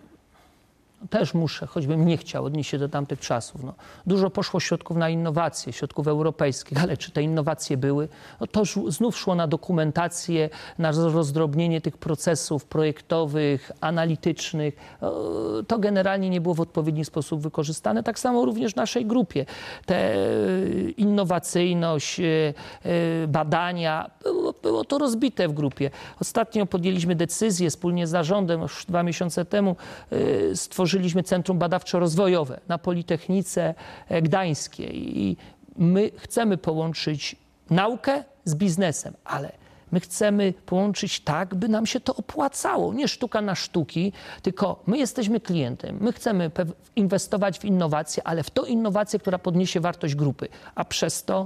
Też muszę, choćbym nie chciał, odnieść się do tamtych czasów. Dużo poszło środków na innowacje, środków europejskich, ale czy te innowacje były? To znów szło na dokumentację, na rozdrobnienie tych procesów projektowych, analitycznych. To generalnie nie było w odpowiedni sposób wykorzystane. Tak samo również w naszej grupie. Te innowacyjność, badania, było to rozbite w grupie. Ostatnio podjęliśmy decyzję wspólnie z zarządem, już 2 miesiące temu, stworzyliśmy Centrum Badawczo-Rozwojowe na Politechnice Gdańskiej i my chcemy połączyć naukę z biznesem, ale my chcemy połączyć tak, by nam się to opłacało. Nie sztuka na sztuki, tylko my jesteśmy klientem. My chcemy inwestować w innowacje, ale w tą innowację, która podniesie wartość grupy. A przez to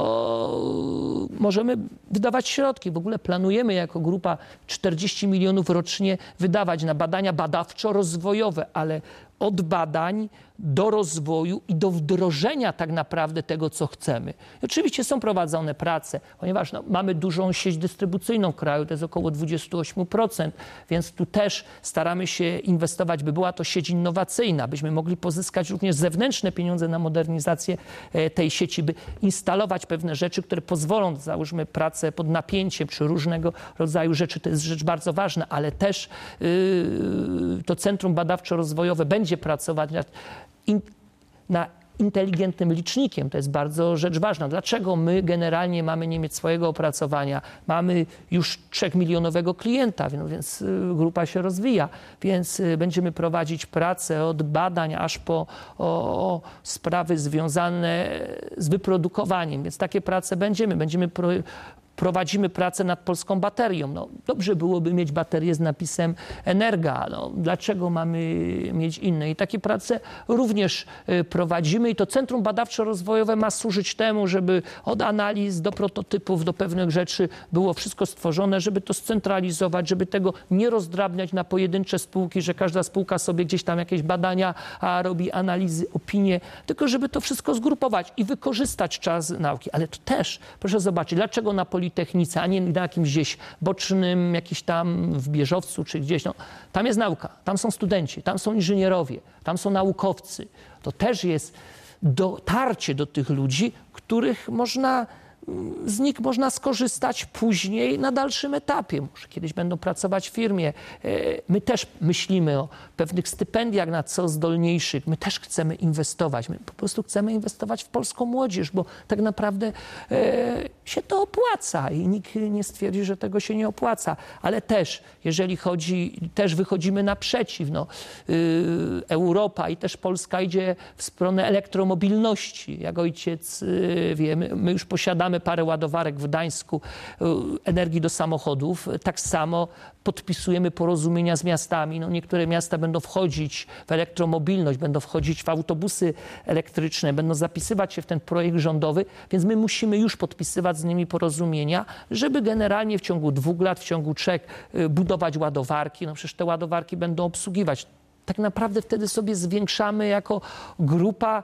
możemy wydawać środki. W ogóle planujemy jako grupa 40 milionów rocznie wydawać na badania badawczo-rozwojowe, ale od badań do rozwoju i do wdrożenia tak naprawdę tego, co chcemy. I oczywiście są prowadzone prace, ponieważ mamy dużą sieć dystrybucyjną w kraju, to jest około 28%, więc tu też staramy się inwestować, by była to sieć innowacyjna, byśmy mogli pozyskać również zewnętrzne pieniądze na modernizację tej sieci, by instalować pewne rzeczy, które pozwolą, załóżmy, pracę pod napięciem, czy różnego rodzaju rzeczy. To jest rzecz bardzo ważna, ale też to Centrum Badawczo-Rozwojowe będzie pracować na inteligentnym licznikiem. To jest bardzo rzecz ważna. Dlaczego my generalnie mamy nie mieć swojego opracowania? Mamy już 3-milionowego klienta, więc grupa się rozwija. Więc będziemy prowadzić pracę od badań aż po sprawy związane z wyprodukowaniem. Więc takie prace prowadzimy pracę nad polską baterią. No, dobrze byłoby mieć baterię z napisem Energa. No, dlaczego mamy mieć inne? I takie prace również prowadzimy i to Centrum Badawczo-Rozwojowe ma służyć temu, żeby od analiz do prototypów, do pewnych rzeczy było wszystko stworzone, żeby to scentralizować, żeby tego nie rozdrabniać na pojedyncze spółki, że każda spółka sobie gdzieś tam jakieś badania robi, analizy, opinie, tylko żeby to wszystko zgrupować i wykorzystać czas nauki. Ale to też, proszę zobaczyć, dlaczego na Politechnice, a nie na jakimś gdzieś bocznym, jakiś tam w Bieżowcu czy gdzieś. No, tam jest nauka, tam są studenci, tam są inżynierowie, tam są naukowcy. To też jest dotarcie do tych ludzi, z nich można skorzystać później na dalszym etapie. Może kiedyś będą pracować w firmie. My też myślimy o pewnych stypendiach na co zdolniejszych. My też chcemy inwestować. My po prostu chcemy inwestować w polską młodzież, bo tak naprawdę się to opłaca i nikt nie stwierdzi, że tego się nie opłaca. Ale też, jeżeli też wychodzimy naprzeciw. Europa i też Polska idzie w stronę elektromobilności. Jak ojciec wie, my już posiadamy parę ładowarek w Gdańsku energii do samochodów. Tak samo podpisujemy porozumienia z miastami. Niektóre miasta będą wchodzić w elektromobilność, będą wchodzić w autobusy elektryczne, będą zapisywać się w ten projekt rządowy, więc my musimy już podpisywać z nimi porozumienia, żeby generalnie w ciągu 2 lat, w ciągu 3 budować ładowarki. Przecież te ładowarki będą obsługiwać. Tak naprawdę wtedy sobie zwiększamy jako grupa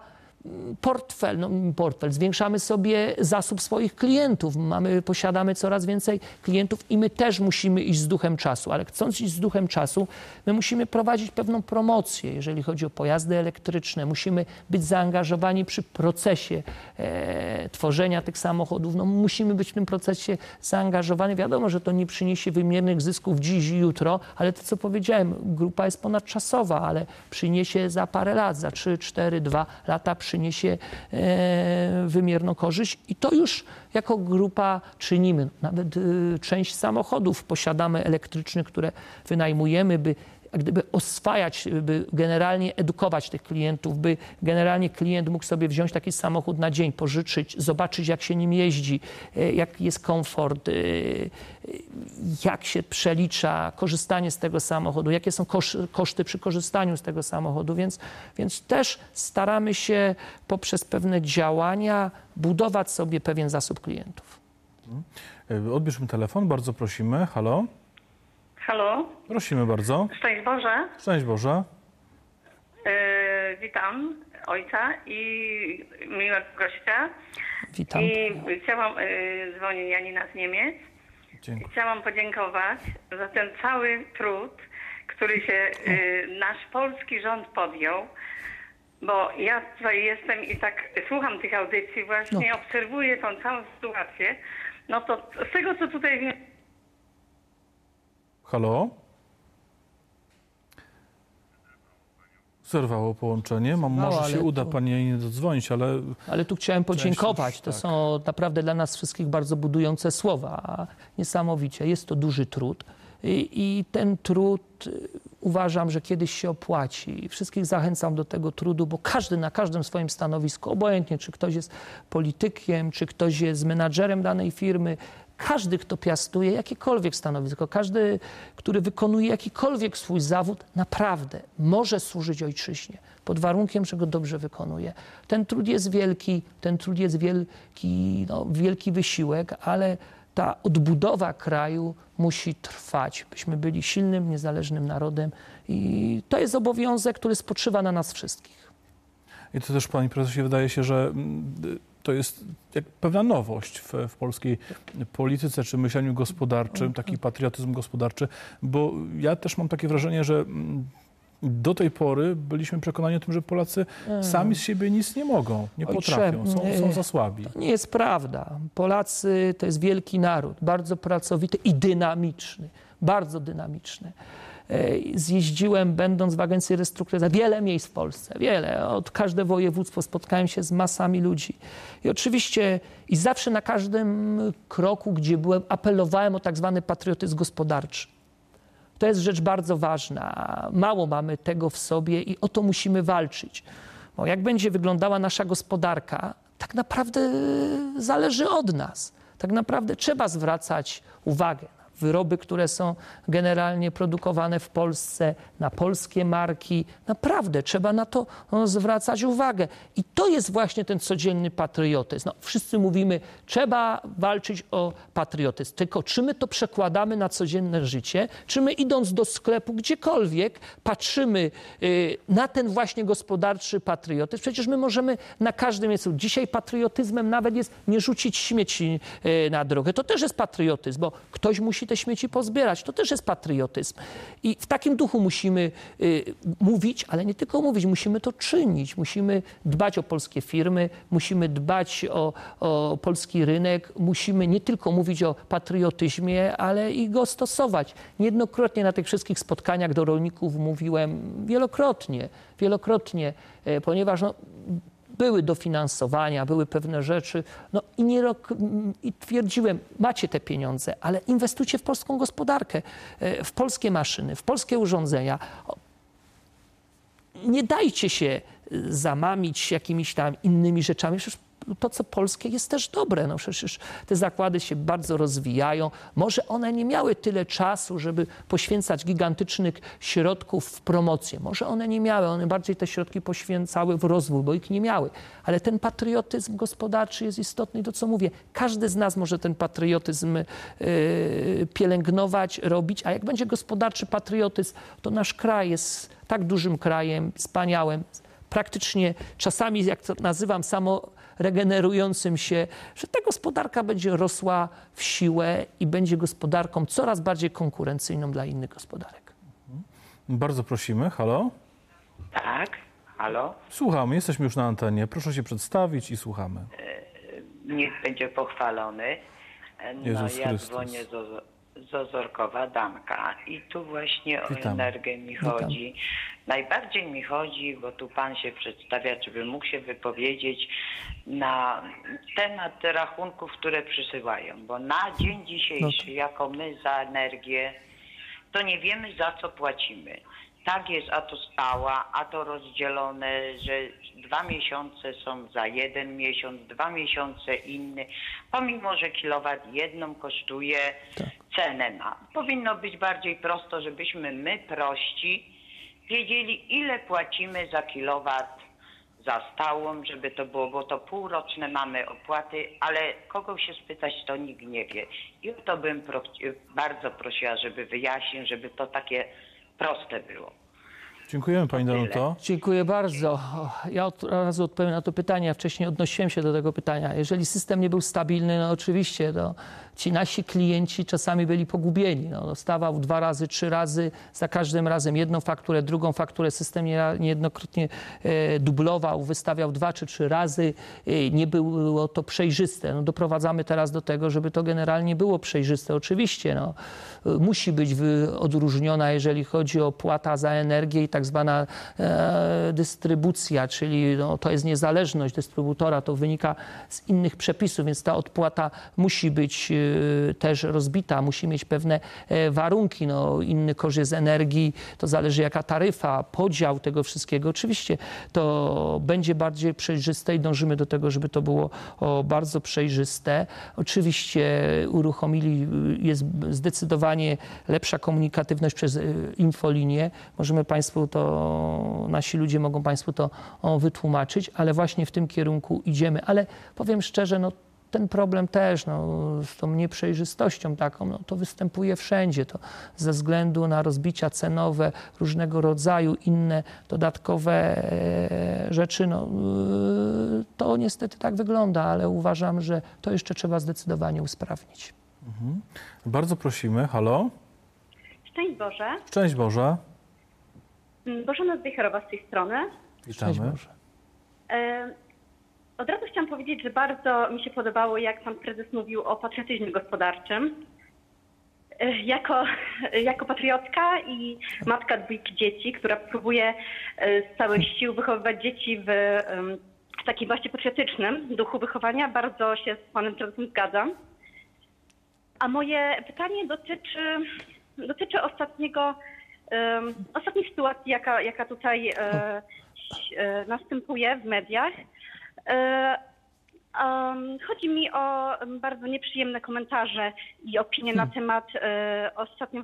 portfel, zwiększamy sobie zasób swoich klientów, posiadamy coraz więcej klientów i my też musimy iść z duchem czasu, ale chcąc iść z duchem czasu, my musimy prowadzić pewną promocję, jeżeli chodzi o pojazdy elektryczne, musimy być zaangażowani przy procesie tworzenia tych samochodów, musimy być w tym procesie zaangażowani. Wiadomo, że to nie przyniesie wymiernych zysków dziś i jutro, ale to, co powiedziałem, grupa jest ponadczasowa, ale przyniesie za parę lat, za 3, 4, 2 lata przyniesie wymierną korzyść i to już jako grupa czynimy. Nawet część samochodów posiadamy elektrycznych, które wynajmujemy, by jak gdyby oswajać, by generalnie edukować tych klientów, by generalnie klient mógł sobie wziąć taki samochód na dzień, pożyczyć, zobaczyć, jak się nim jeździ, jak jest komfort, jak się przelicza korzystanie z tego samochodu, jakie są koszty przy korzystaniu z tego samochodu, więc też staramy się poprzez pewne działania budować sobie pewien zasób klientów. Odbierzmy telefon, bardzo prosimy. Halo? Halo? Prosimy bardzo. Szczęść Boże. Szczęść Boże. Witam ojca i miłego gościa. Witam. I chciałam, dzwonię Janina z Niemiec. Dziękuję. Chciałam podziękować za ten cały trud, który się nasz polski rząd podjął. Bo ja tutaj jestem i tak słucham tych audycji, właśnie obserwuję tą całą sytuację. To z tego, co tutaj... Halo? Zerwało połączenie. Może się uda pani Janinie dodzwonić, ale... Ale tu chciałem podziękować. To są naprawdę dla nas wszystkich bardzo budujące słowa. Niesamowicie. Jest to duży trud. I ten trud uważam, że kiedyś się opłaci. Wszystkich zachęcam do tego trudu, bo każdy na każdym swoim stanowisku, obojętnie czy ktoś jest politykiem, czy ktoś jest menadżerem danej firmy, każdy, kto piastuje jakiekolwiek stanowisko, każdy, który wykonuje jakikolwiek swój zawód, naprawdę może służyć ojczyźnie, pod warunkiem, że go dobrze wykonuje. Ten trud jest wielki, wielki wysiłek, ale ta odbudowa kraju musi trwać, byśmy byli silnym, niezależnym narodem i to jest obowiązek, który spoczywa na nas wszystkich. I to też, panie prezesie, wydaje się, że to jest jak pewna nowość w polskiej polityce czy myśleniu gospodarczym, taki patriotyzm gospodarczy, bo ja też mam takie wrażenie, że do tej pory byliśmy przekonani o tym, że Polacy sami z siebie nic nie mogą, nie potrafią, są za słabi. To nie jest prawda. Polacy to jest wielki naród, bardzo pracowity i dynamiczny, bardzo dynamiczny. Zjeździłem, będąc w Agencji Restrukturyzacji, wiele miejsc w Polsce, wiele, od każde województwo, spotkałem się z masami ludzi. I oczywiście i zawsze na każdym kroku, gdzie byłem, apelowałem o tak zwany patriotyzm gospodarczy. To jest rzecz bardzo ważna. Mało mamy tego w sobie i o to musimy walczyć. Bo jak będzie wyglądała nasza gospodarka, tak naprawdę zależy od nas. Tak naprawdę trzeba zwracać uwagę na wyroby, które są generalnie produkowane w Polsce, na polskie marki. Naprawdę trzeba na to zwracać uwagę. I to jest właśnie ten codzienny patriotyzm. No, wszyscy mówimy, trzeba walczyć o patriotyzm. Tylko czy my to przekładamy na codzienne życie, czy my idąc do sklepu gdziekolwiek patrzymy na ten właśnie gospodarczy patriotyzm. Przecież my możemy na każdym miejscu. Dzisiaj patriotyzmem nawet jest nie rzucić śmieci na drogę. To też jest patriotyzm, bo ktoś musi te śmieci pozbierać. To też jest patriotyzm. I w takim duchu musimy mówić, ale nie tylko mówić, musimy to czynić. Musimy dbać o polskie firmy, musimy dbać o polski rynek, musimy nie tylko mówić o patriotyzmie, ale i go stosować. Niejednokrotnie na tych wszystkich spotkaniach do rolników mówiłem wielokrotnie, ponieważ były dofinansowania, były pewne rzeczy. No i twierdziłem, macie te pieniądze, ale inwestujcie w polską gospodarkę, w polskie maszyny, w polskie urządzenia. Nie dajcie się zamamić jakimiś tam innymi rzeczami. Przecież to, co polskie, jest też dobre. No przecież te zakłady się bardzo rozwijają. Może one nie miały tyle czasu, żeby poświęcać gigantycznych środków w promocję. Może one nie miały. One bardziej te środki poświęcały w rozwój, bo ich nie miały. Ale ten patriotyzm gospodarczy jest istotny i to, co mówię, każdy z nas może ten patriotyzm pielęgnować, robić, a jak będzie gospodarczy patriotyzm, to nasz kraj jest tak dużym krajem, wspaniałym, praktycznie czasami, jak to nazywam, samoregenerującym się, że ta gospodarka będzie rosła w siłę i będzie gospodarką coraz bardziej konkurencyjną dla innych gospodarek. Bardzo prosimy. Halo? Tak, halo? Słuchamy, jesteśmy już na antenie. Proszę się przedstawić i słuchamy. Niech będzie pochwalony. Jezus ja Chrystus. dzwonię z Ozorkowa, Danka. I tu właśnie Witamy. o energię mi chodzi. Najbardziej mi chodzi, bo tu pan się przedstawia, czy by mógł się wypowiedzieć na temat rachunków, które przysyłają. Bo na dzień dzisiejszy, jako my za energię, to nie wiemy, za co płacimy. Tak jest, a to stała, a to rozdzielone, że 2 miesiące są za 1 miesiąc, 2 miesiące inny. Pomimo, że kilowat jedną kosztuje, cenę ma. Powinno być bardziej prosto, żebyśmy my prości wiedzieli, ile płacimy za kilowat za stałą, żeby to było, bo to półroczne mamy opłaty, ale kogo się spytać, to nikt nie wie. I o to bym bardzo prosiła, żeby wyjaśnił, żeby to takie proste było. Dziękujemy pani Danuto. Dziękuję bardzo. Ja od razu odpowiem na to pytanie. Ja wcześniej odnosiłem się do tego pytania. Jeżeli system nie był stabilny, no oczywiście to ci nasi klienci czasami byli pogubieni. No, dostawał 2 razy, 3 razy, za każdym razem jedną fakturę, drugą fakturę. System niejednokrotnie dublował, wystawiał 2 czy 3 razy. Nie było to przejrzyste. No, doprowadzamy teraz do tego, żeby to generalnie było przejrzyste. Oczywiście no, musi być odróżniona, jeżeli chodzi o opłata za energię i tak zwana dystrybucja, czyli no, to jest niezależność dystrybutora, to wynika z innych przepisów, więc ta odpłata musi być też rozbita, musi mieć pewne warunki. No, inny korzyst z energii, to zależy jaka taryfa, podział tego wszystkiego. Oczywiście to będzie bardziej przejrzyste i dążymy do tego, żeby to było bardzo przejrzyste. Oczywiście jest zdecydowanie lepsza komunikatywność przez infolinię. Możemy Państwu nasi ludzie mogą Państwu to wytłumaczyć, ale właśnie w tym kierunku idziemy. Ale powiem szczerze, no ten problem też z tą nieprzejrzystością taką, to występuje wszędzie. To ze względu na rozbicia cenowe, różnego rodzaju inne dodatkowe rzeczy, to niestety tak wygląda, ale uważam, że to jeszcze trzeba zdecydowanie usprawnić. Bardzo prosimy. Halo? Szczęść Boże. Szczęść Boże. Bożena Zwicherowa z tej strony. Witamy. Szczęść Boże. Od razu chciałam powiedzieć, że bardzo mi się podobało, jak pan prezes mówił o patriotyzmie gospodarczym. Jako patriotka i matka 2 dzieci, która próbuje z całych sił wychowywać dzieci w takim właśnie patriotycznym duchu wychowania, bardzo się z panem prezesem zgadzam. A moje pytanie dotyczy ostatniej sytuacji, jaka tutaj następuje w mediach. Chodzi mi o bardzo nieprzyjemne komentarze i opinie na temat ostatnio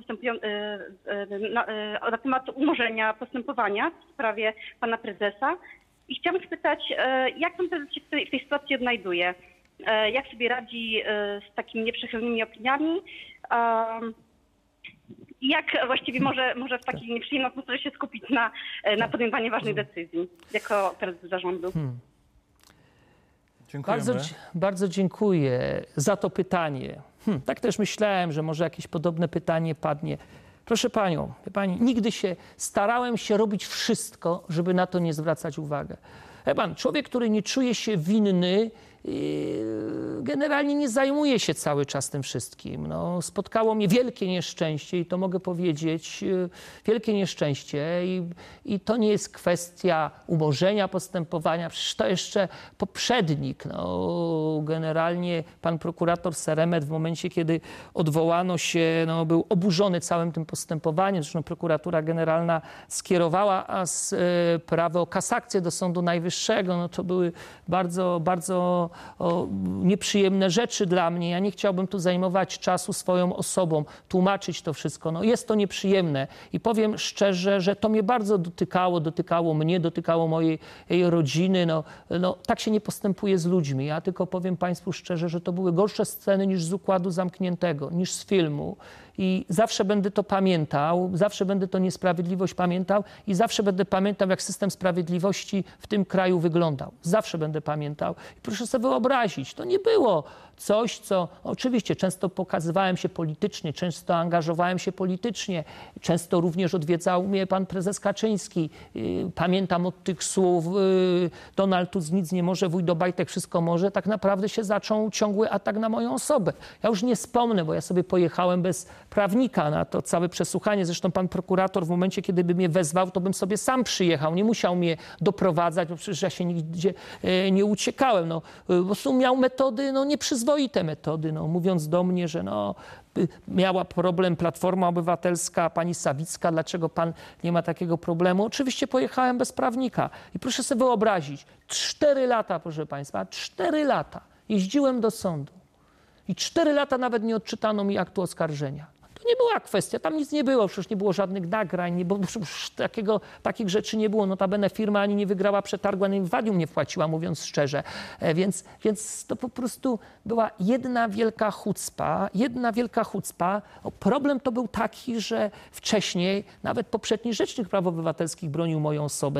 na temat umorzenia postępowania w sprawie pana prezesa. I chciałabym spytać, jak pan prezes się w tej sytuacji odnajduje? Jak sobie radzi z takimi nieprzychylnymi opiniami? Jak właściwie może w takiej nieprzyjemnej atmosferze się skupić na podejmowaniu ważnych decyzji jako prezes zarządu? Dziękujemy. Bardzo dziękuję za to pytanie. Tak też myślałem, że może jakieś podobne pytanie padnie. Proszę panią, wie pani, nigdy starałem się robić wszystko, żeby na to nie zwracać uwagi. Wie pan, człowiek, który nie czuje się winny, generalnie nie zajmuje się cały czas tym wszystkim. Spotkało mnie wielkie nieszczęście i to mogę powiedzieć, wielkie nieszczęście i to nie jest kwestia umorzenia postępowania, przecież to jeszcze poprzednik. Generalnie pan prokurator Seremet w momencie, kiedy odwołano się, był oburzony całym tym postępowaniem. Zresztą prokuratura generalna skierowała sprawę o kasację do Sądu Najwyższego. To były bardzo, bardzo nieprzyjemne rzeczy dla mnie. Ja nie chciałbym tu zajmować czasu swoją osobą, tłumaczyć to wszystko. Jest to nieprzyjemne i powiem szczerze, że to mnie bardzo dotykało mnie, dotykało mojej rodziny. Tak się nie postępuje z ludźmi. Ja tylko powiem państwu szczerze, że to były gorsze sceny niż z Układu Zamkniętego, niż z filmu. I zawsze będę to pamiętał, zawsze będę to niesprawiedliwość pamiętał i zawsze będę pamiętał, jak system sprawiedliwości w tym kraju wyglądał. Zawsze będę pamiętał. I proszę sobie wyobrazić, to nie było coś, co oczywiście często pokazywałem się politycznie, często angażowałem się politycznie, często również odwiedzał mnie pan prezes Kaczyński. Pamiętam od tych słów Donald Tusk nic nie może, wójt Obajtek wszystko może. Tak naprawdę się zaczął ciągły atak na moją osobę. Ja już nie wspomnę, bo ja sobie pojechałem bez prawnika na to całe przesłuchanie. Zresztą pan prokurator w momencie, kiedy by mnie wezwał, to bym sobie sam przyjechał. Nie musiał mnie doprowadzać, bo przecież ja się nigdzie nie uciekałem. Po prostu miał metody, nieprzyzwoite metody, mówiąc do mnie, że miała problem Platforma Obywatelska, pani Sawicka, dlaczego pan nie ma takiego problemu? Oczywiście pojechałem bez prawnika. I proszę sobie wyobrazić, 4 lata, proszę państwa, 4 lata jeździłem do sądu i 4 lata nawet nie odczytano mi aktu oskarżenia. To nie była kwestia, tam nic nie było, przecież nie było żadnych nagrań, nie było, takich rzeczy nie było. Notabene firma ani nie wygrała przetargu, ani wadium nie wpłaciła, mówiąc szczerze. Więc to po prostu była jedna wielka chucpa. Problem to był taki, że wcześniej nawet poprzedni Rzecznik Praw Obywatelskich bronił moją osobę.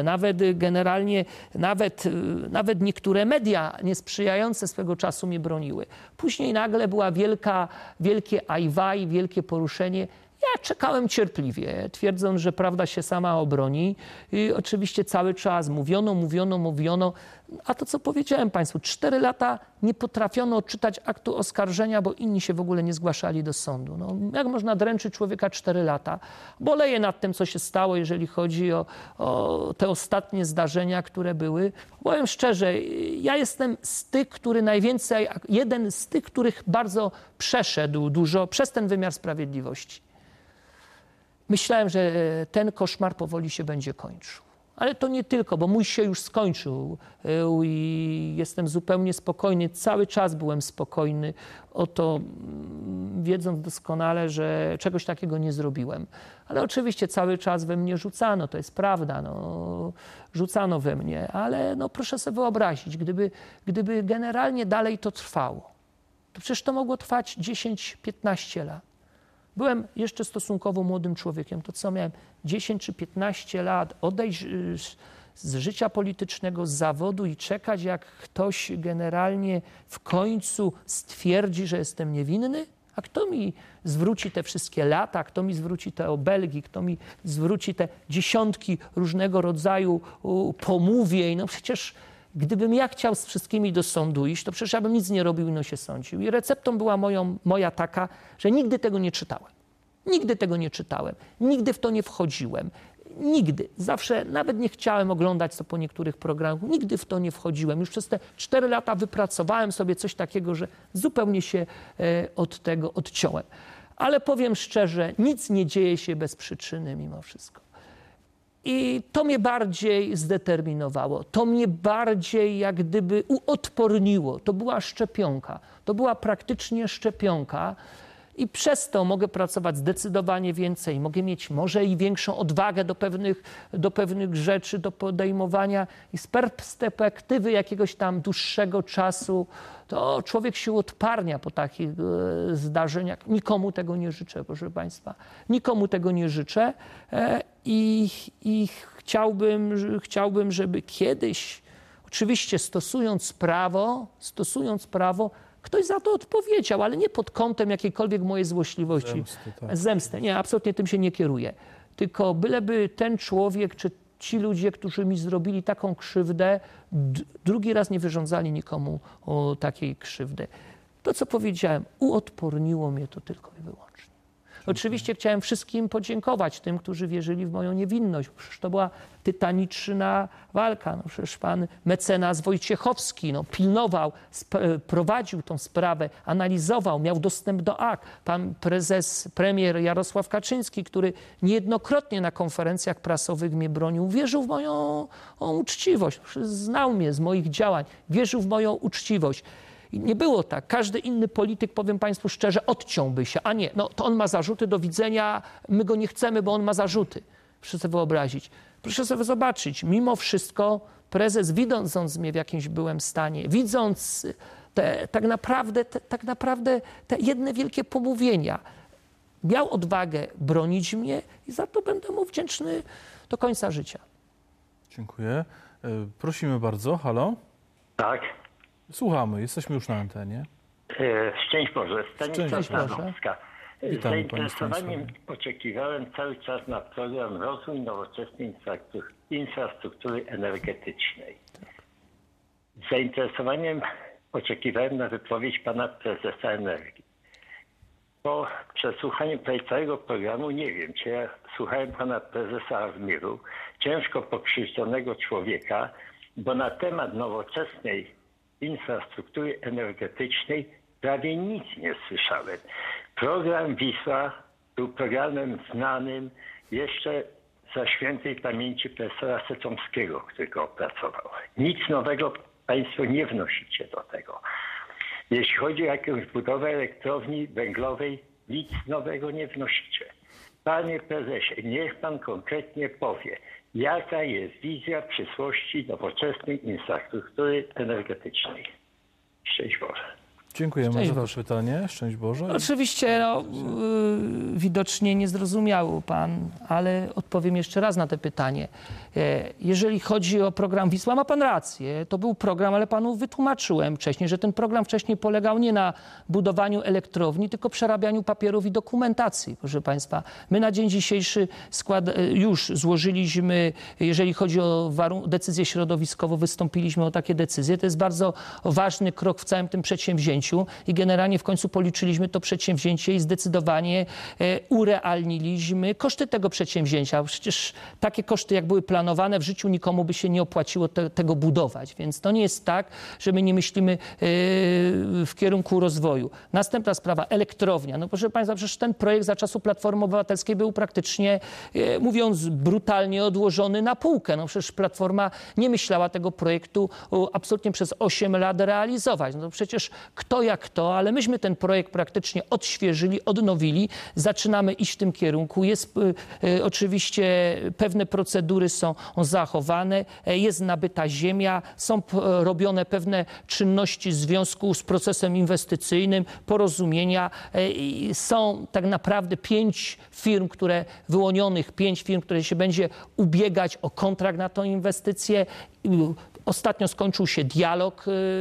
Nawet niektóre media niesprzyjające swego czasu mnie broniły. Później nagle była wielkie ajwaj, wielkie poruszenie. Ja czekałem cierpliwie, twierdząc, że prawda się sama obroni. I oczywiście cały czas mówiono. A to, co powiedziałem państwu, 4 lata nie potrafiono odczytać aktu oskarżenia, bo inni się w ogóle nie zgłaszali do sądu. Jak można dręczyć człowieka 4 lata? Boleję nad tym, co się stało, jeżeli chodzi o te ostatnie zdarzenia, które były. Powiem szczerze, ja jestem z tych, jeden z tych, których bardzo przeszedł dużo przez ten wymiar sprawiedliwości. Myślałem, że ten koszmar powoli się będzie kończył. Ale to nie tylko, bo mój się już skończył i jestem zupełnie spokojny. Cały czas byłem spokojny o to, wiedząc doskonale, że czegoś takiego nie zrobiłem. Ale oczywiście cały czas we mnie rzucano, to jest prawda, rzucano we mnie. Ale proszę sobie wyobrazić, gdyby generalnie dalej to trwało, to przecież to mogło trwać 10-15 lat. Byłem jeszcze stosunkowo młodym człowiekiem, to co miałem 10 czy 15 lat, odejść z życia politycznego, z zawodu i czekać, jak ktoś generalnie w końcu stwierdzi, że jestem niewinny? A kto mi zwróci te wszystkie lata, kto mi zwróci te obelgi, kto mi zwróci te dziesiątki różnego rodzaju pomówień? No przecież gdybym ja chciał z wszystkimi do sądu iść, to przecież ja bym nic nie robił, no się sądził. I receptą była moja taka, że nigdy tego nie czytałem. Nigdy tego nie czytałem. Nigdy w to nie wchodziłem. Nigdy. Zawsze nawet nie chciałem oglądać co po niektórych programach. Nigdy w to nie wchodziłem. Już przez te 4 lata wypracowałem sobie coś takiego, że zupełnie się od tego odciąłem. Ale powiem szczerze, nic nie dzieje się bez przyczyny mimo wszystko. I to mnie bardziej zdeterminowało. To mnie bardziej jak gdyby uodporniło. To była szczepionka. To była praktycznie szczepionka. I przez to mogę pracować zdecydowanie więcej, mogę mieć może i większą odwagę do pewnych rzeczy, do podejmowania i z perspektywy jakiegoś tam dłuższego czasu, to człowiek się odparnia po takich zdarzeniach. Nikomu tego nie życzę, proszę Państwa. Nikomu tego nie życzę i chciałbym, żeby kiedyś, oczywiście stosując prawo, ktoś za to odpowiedział, ale nie pod kątem jakiejkolwiek mojej złośliwości. Zemsty, tak. Zemsty. Nie, absolutnie tym się nie kieruję. Tylko byleby ten człowiek, czy ci ludzie, którzy mi zrobili taką krzywdę, drugi raz nie wyrządzali nikomu takiej krzywdy. To, co powiedziałem, uodporniło mnie to tylko i wyłącznie. Oczywiście chciałem wszystkim podziękować, tym, którzy wierzyli w moją niewinność. Przecież to była tytaniczna walka. No przecież pan mecenas Wojciechowski pilnował, prowadził tą sprawę, analizował, miał dostęp do akt. Pan premier Jarosław Kaczyński, który niejednokrotnie na konferencjach prasowych mnie bronił, wierzył w moją uczciwość. Znał mnie z moich działań, wierzył w moją uczciwość. I nie było tak. Każdy inny polityk, powiem Państwu szczerze, odciąłby się. A nie, no to on ma zarzuty, do widzenia, my go nie chcemy, bo on ma zarzuty. Proszę sobie wyobrazić. Proszę sobie zobaczyć. Mimo wszystko prezes, widząc mnie w jakimś byłem stanie, widząc tak naprawdę te jedne wielkie pomówienia, miał odwagę bronić mnie i za to będę mu wdzięczny do końca życia. Dziękuję. Prosimy bardzo. Halo? Tak. Słuchamy, jesteśmy już na antenie. Szczęść Boże, Stanisław Stanowska. Z Witamy, zainteresowaniem oczekiwałem cały czas na program Rozwój Nowoczesnej Infrastruktury Energetycznej. Z zainteresowaniem oczekiwałem na wypowiedź pana prezesa Energii. Po przesłuchaniu całego programu nie wiem, czy ja słuchałem pana prezesa Awmiru, ciężko pokrzywdzonego człowieka, bo na temat nowoczesnej infrastruktury energetycznej prawie nic nie słyszałem. Program Wisła był programem znanym jeszcze za świętej pamięci profesora Seczomskiego, który go opracował. Nic nowego Państwo nie wnosicie do tego. Jeśli chodzi o jakąś budowę elektrowni węglowej, nic nowego nie wnosicie. Panie prezesie, niech pan konkretnie powie, jaka jest wizja przyszłości nowoczesnej infrastruktury energetycznej. Szczęść Boże. Dziękujemy za to pytanie. Szczęść Boże. Oczywiście widocznie nie zrozumiał pan, ale odpowiem jeszcze raz na to pytanie. Jeżeli chodzi o program Wisła, ma pan rację. To był program, ale panu wytłumaczyłem wcześniej, że ten program wcześniej polegał nie na budowaniu elektrowni, tylko przerabianiu papierów i dokumentacji. Proszę państwa, my na dzień dzisiejszy już złożyliśmy, jeżeli chodzi o decyzję środowiskową, wystąpiliśmy o takie decyzje. To jest bardzo ważny krok w całym tym przedsięwzięciu i generalnie w końcu policzyliśmy to przedsięwzięcie i zdecydowanie urealniliśmy koszty tego przedsięwzięcia. Przecież takie koszty, jak były planowane, w życiu nikomu by się nie opłaciło tego budować. Więc to nie jest tak, że my nie myślimy w kierunku rozwoju. Następna sprawa, elektrownia. No proszę państwa, przecież ten projekt za czasów Platformy Obywatelskiej był praktycznie, mówiąc brutalnie, odłożony na półkę. No przecież Platforma nie myślała tego projektu absolutnie przez 8 lat realizować. No przecież kto kto jak to, ale myśmy ten projekt praktycznie odświeżyli, odnowili. Zaczynamy iść w tym kierunku. Jest oczywiście pewne procedury są zachowane, jest nabyta ziemia, są robione pewne czynności w związku z procesem inwestycyjnym, porozumienia. Są tak naprawdę 5 firm, wyłonionych 5 firm, które się będzie ubiegać o kontrakt na tą inwestycję. Ostatnio skończył się dialog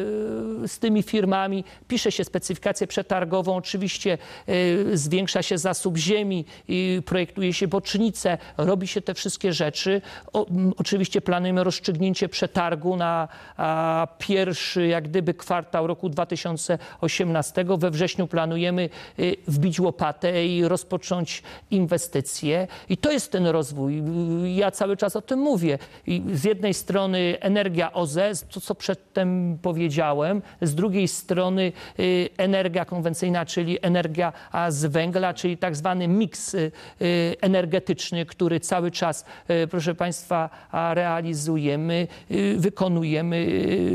z tymi firmami, pisze się specyfikację przetargową, oczywiście zwiększa się zasób ziemi, projektuje się bocznice, robi się te wszystkie rzeczy. Oczywiście planujemy rozstrzygnięcie przetargu na pierwszy jak gdyby kwartał roku 2018. We wrześniu planujemy wbić łopatę i rozpocząć inwestycje. I to jest ten rozwój. Ja cały czas o tym mówię. I z jednej strony energia OZE, to co przedtem powiedziałem, z drugiej strony energia konwencyjna, czyli energia z węgla, czyli tak zwany miks energetyczny, który cały czas, proszę Państwa, realizujemy, wykonujemy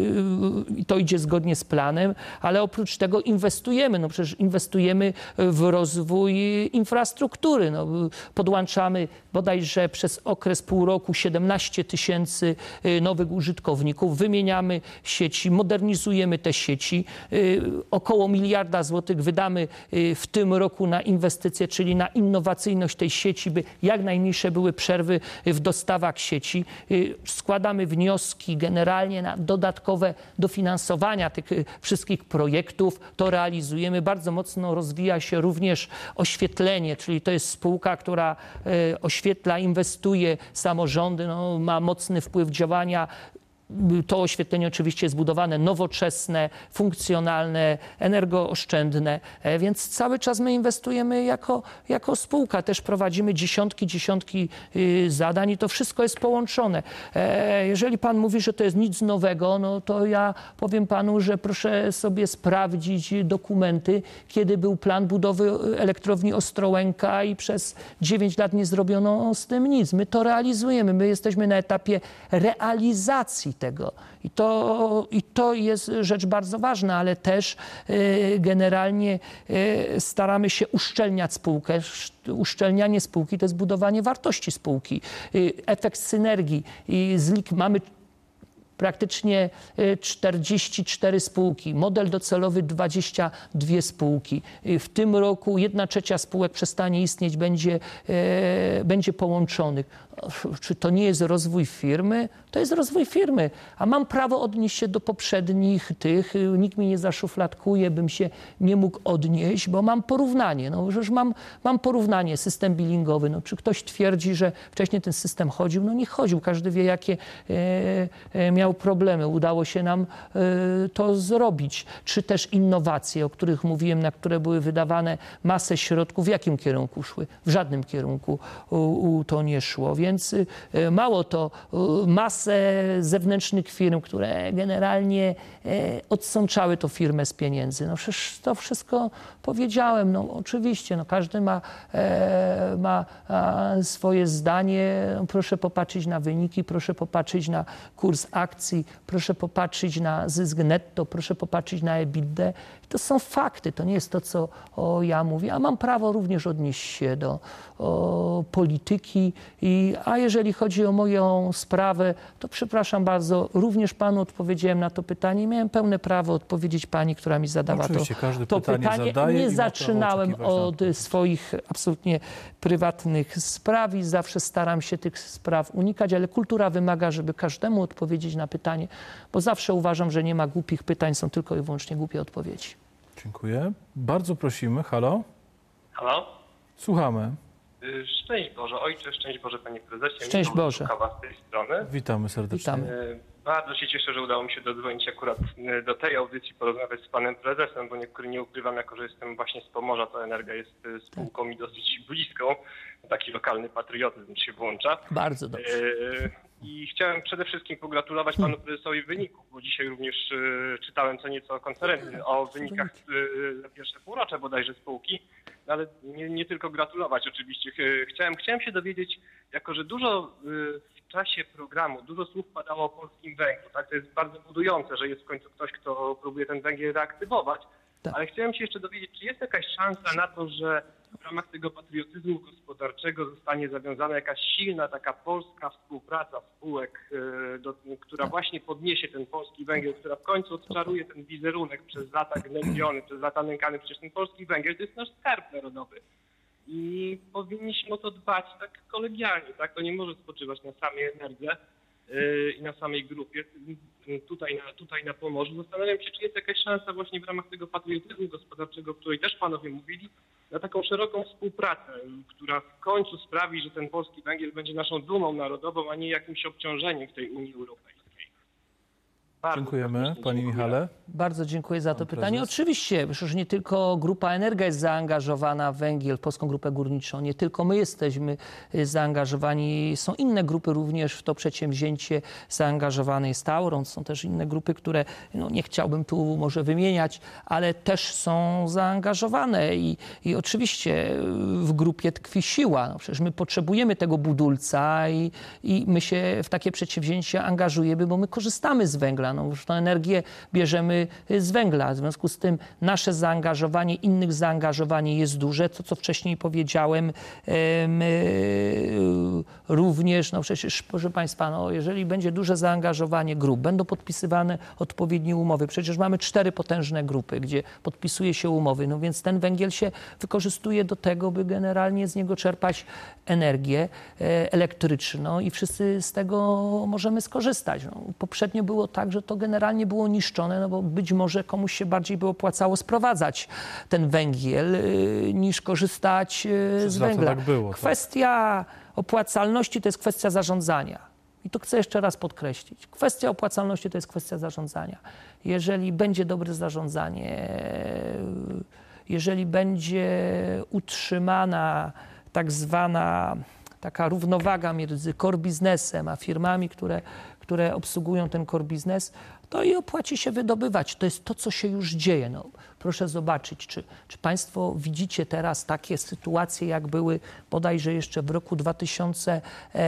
i to idzie zgodnie z planem, ale oprócz tego inwestujemy. No przecież inwestujemy w rozwój infrastruktury. No, podłączamy bodajże przez okres pół roku 17 000 nowych użytkowników, wymieniamy sieci, modernizujemy te sieci. Około 1 miliarda złotych wydamy w tym roku na inwestycje, czyli na innowacyjność tej sieci, by jak najmniejsze były przerwy w dostawach sieci. Składamy wnioski generalnie na dodatkowe dofinansowania tych wszystkich projektów. To realizujemy. Bardzo mocno rozwija się również oświetlenie, czyli to jest spółka, która oświetla, inwestuje, samorządy, no, ma mocny wpływ działania. To oświetlenie oczywiście jest budowane nowoczesne, funkcjonalne, energooszczędne, więc cały czas my inwestujemy jako spółka. Też prowadzimy dziesiątki zadań i to wszystko jest połączone. Jeżeli pan mówi, że to jest nic nowego, no to ja powiem panu, że proszę sobie sprawdzić dokumenty, kiedy był plan budowy elektrowni Ostrołęka i przez 9 lat nie zrobiono z tym nic. My to realizujemy. My jesteśmy na etapie realizacji tego. I to jest rzecz bardzo ważna, ale też generalnie staramy się uszczelniać spółkę. Uszczelnianie spółki to jest budowanie wartości spółki. Efekt synergii. Mamy praktycznie 44 spółki. Model docelowy 22 spółki. W tym roku 1/3 spółek przestanie istnieć, będzie połączonych. Czy to nie jest rozwój firmy? To jest rozwój firmy. A mam prawo odnieść się do poprzednich tych. Nikt mnie nie zaszufladkuje, bym się nie mógł odnieść, bo mam porównanie. No przecież mam porównanie, system billingowy. No, czy ktoś twierdzi, że wcześniej ten system chodził? No nie chodził. Każdy wie, jakie miał problemy. Udało się nam to zrobić. Czy też innowacje, o których mówiłem, na które były wydawane masę środków. W jakim kierunku szły? W żadnym kierunku to nie szło. Więc mało to, masę zewnętrznych firm, które generalnie odsączały tą firmę z pieniędzy. No przecież to wszystko powiedziałem. No oczywiście, no każdy ma swoje zdanie. Proszę popatrzeć na wyniki, proszę popatrzeć na kurs akcji, proszę popatrzeć na zysk netto, proszę popatrzeć na EBITDA. To są fakty, to nie jest to, co ja mówię. A mam prawo również odnieść się do polityki. A jeżeli chodzi o moją sprawę, to przepraszam bardzo, również panu odpowiedziałem na to pytanie. Miałem pełne prawo odpowiedzieć pani, która mi zadała to pytanie. Nie zaczynałem od swoich absolutnie prywatnych spraw i zawsze staram się tych spraw unikać, ale kultura wymaga, żeby każdemu odpowiedzieć na pytanie, bo zawsze uważam, że nie ma głupich pytań, są tylko i wyłącznie głupie odpowiedzi. Dziękuję. Bardzo prosimy. Halo? Halo? Słuchamy. Szczęść Boże, ojcze, szczęść Boże, panie prezesie. Szczęść Boże. Z tej strony. Witamy serdecznie. Witamy. Bardzo się cieszę, że udało mi się dodzwonić akurat do tej audycji, porozmawiać z panem prezesem, bo nie ukrywam, jako że jestem właśnie z Pomorza, to Energa jest spółką mi dosyć bliską. Taki lokalny patriotyzm się włącza. Bardzo dobrze. I chciałem przede wszystkim pogratulować panu prezesowi wyników, bo dzisiaj również czytałem co nieco o wynikach za pierwsze półrocze bodajże spółki, no ale nie tylko gratulować oczywiście. Chciałem się dowiedzieć, jako że dużo w czasie programu, dużo słów padało o polskim węglu, tak? To jest bardzo budujące, że jest w końcu ktoś, kto próbuje ten węgiel reaktywować, Tak. Ale chciałem się jeszcze dowiedzieć, czy jest jakaś szansa na to, że w ramach tego patriotyzmu gospodarczego zostanie zawiązana jakaś silna taka polska współpraca spółek, która właśnie podniesie ten polski węgiel, która w końcu odczaruje ten wizerunek przez lata gnębiony, przez lata nękany. Przecież ten polski węgiel to jest nasz skarb narodowy. I powinniśmy o to dbać tak kolegialnie, tak? To nie może spoczywać na samej energii i na samej grupie, tutaj na Pomorzu. Zastanawiam się, czy jest jakaś szansa właśnie w ramach tego patriotyzmu gospodarczego, o której też panowie mówili, na taką szeroką współpracę, która w końcu sprawi, że ten polski węgiel będzie naszą dumą narodową, a nie jakimś obciążeniem w tej Unii Europejskiej. Bardzo Dziękujemy, panie Michale. Bardzo dziękuję za to pytanie. prezes. Oczywiście, przecież nie tylko Grupa Energa jest zaangażowana w węgiel, w Polską Grupę Górniczą. Nie tylko my jesteśmy zaangażowani. Są inne grupy również w to przedsięwzięcie zaangażowane. Jest Tauron, są też inne grupy, które nie chciałbym tu może wymieniać, ale też są zaangażowane. I oczywiście w grupie tkwi siła. Przecież my potrzebujemy tego budulca i my się w takie przedsięwzięcia angażujemy, bo my korzystamy z węgla. Już tę energię bierzemy z węgla. W związku z tym nasze zaangażowanie, innych zaangażowanie jest duże. To, co wcześniej powiedziałem, również, przecież, proszę Państwa, jeżeli będzie duże zaangażowanie grup, będą podpisywane odpowiednie umowy. Przecież mamy 4 potężne grupy, gdzie podpisuje się umowy. Więc ten węgiel się wykorzystuje do tego, by generalnie z niego czerpać energię elektryczną i wszyscy z tego możemy skorzystać. Poprzednio było tak, że to generalnie było niszczone, bo być może komuś się bardziej by opłacało sprowadzać ten węgiel niż korzystać z węgla. Tak było, Kwestia opłacalności to jest kwestia zarządzania. I to chcę jeszcze raz podkreślić. Kwestia opłacalności to jest kwestia zarządzania. Jeżeli będzie dobre zarządzanie, jeżeli będzie utrzymana tak zwana taka równowaga między core biznesem a firmami, które obsługują ten core biznes, to i opłaci się wydobywać. To jest to, co się już dzieje. Proszę zobaczyć, czy Państwo widzicie teraz takie sytuacje, jak były bodajże jeszcze w roku 2000,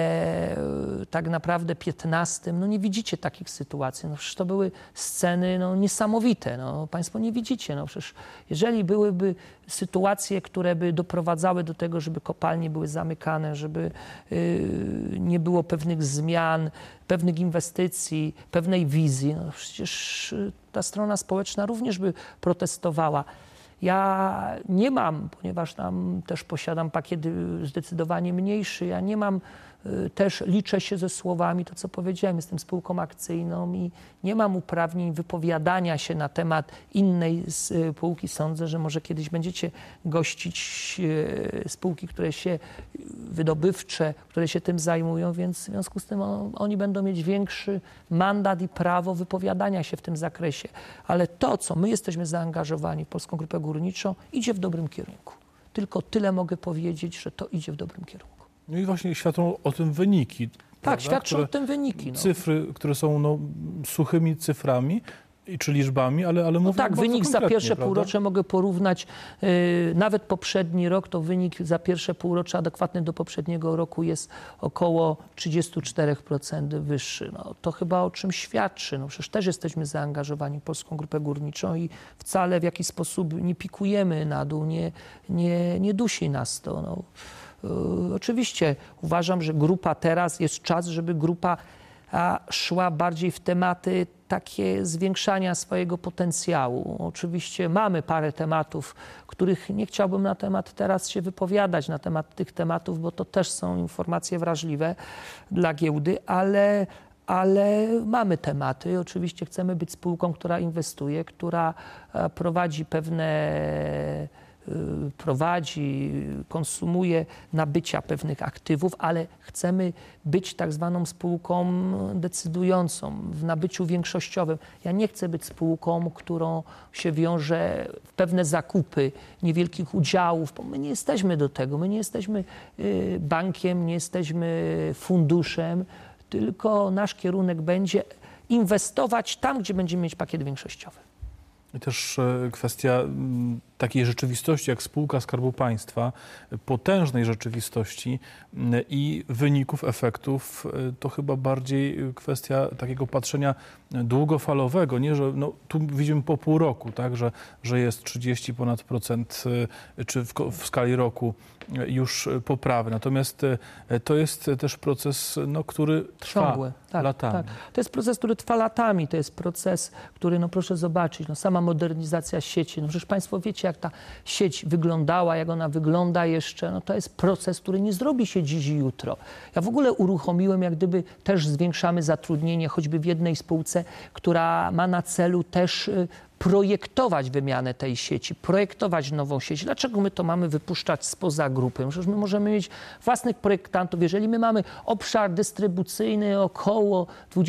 tak naprawdę 15. Nie widzicie takich sytuacji. Przecież to były sceny niesamowite. Państwo nie widzicie. Przecież jeżeli byłyby sytuacje, które by doprowadzały do tego, żeby kopalnie były zamykane, żeby nie było pewnych zmian, pewnych inwestycji, pewnej wizji, przecież ta strona społeczna również by protestowała. Ja nie mam, ponieważ tam też posiadam pakiet zdecydowanie mniejszy, ja nie mam, też liczę się ze słowami, to co powiedziałem, jestem spółką akcyjną i nie mam uprawnień wypowiadania się na temat innej spółki. Sądzę, że może kiedyś będziecie gościć spółki, które się wydobywcze, które się tym zajmują, więc w związku z tym oni będą mieć większy mandat i prawo wypowiadania się w tym zakresie. Ale to, co my jesteśmy zaangażowani w Polską Grupę Górniczą, idzie w dobrym kierunku. Tylko tyle mogę powiedzieć, że to idzie w dobrym kierunku. No i właśnie świadczą o tym wyniki. Tak, prawda? świadczą o tym wyniki. Cyfry, które są suchymi cyframi czy liczbami, ale mówię tak, wynik za pierwsze półrocze mogę porównać. Nawet poprzedni rok, to wynik za pierwsze półrocze adekwatny do poprzedniego roku jest około 34% wyższy. To chyba o czym świadczy. Przecież też jesteśmy zaangażowani w Polską Grupę Górniczą i wcale w jakiś sposób nie pikujemy na dół, nie dusi nas to. Oczywiście uważam, że grupa teraz jest czas, żeby grupa szła bardziej w tematy takie zwiększania swojego potencjału. Oczywiście mamy parę tematów, których nie chciałbym na temat teraz się wypowiadać, na temat tych tematów, bo to też są informacje wrażliwe dla giełdy, ale mamy tematy. Oczywiście chcemy być spółką, która inwestuje, która konsumuje nabycia pewnych aktywów, ale chcemy być tak zwaną spółką decydującą w nabyciu większościowym. Ja nie chcę być spółką, którą się wiąże w pewne zakupy niewielkich udziałów, bo my nie jesteśmy do tego. My nie jesteśmy bankiem, nie jesteśmy funduszem, tylko nasz kierunek będzie inwestować tam, gdzie będziemy mieć pakiet większościowy. I też kwestia takiej rzeczywistości jak spółka Skarbu Państwa, potężnej rzeczywistości i wyników, efektów, to chyba bardziej kwestia takiego patrzenia długofalowego, nie, że no, tu widzimy po pół roku, tak, że jest 30 ponad procent, czy w skali roku już poprawy. Natomiast to jest też proces, no, który trwa ciągły, latami. Tak. To jest proces, który trwa latami. To jest proces, który, no proszę zobaczyć, no sama modernizacja sieci. No przecież Państwo wiecie, jak ta sieć wyglądała, jak ona wygląda jeszcze. No to jest proces, który nie zrobi się dziś i jutro. Ja w ogóle uruchomiłem, jak gdyby też zwiększamy zatrudnienie, choćby w jednej spółce, która ma na celu też projektować wymianę tej sieci, projektować nową sieć. Dlaczego my to mamy wypuszczać spoza grupy? Przecież my możemy mieć własnych projektantów. Jeżeli my mamy obszar dystrybucyjny około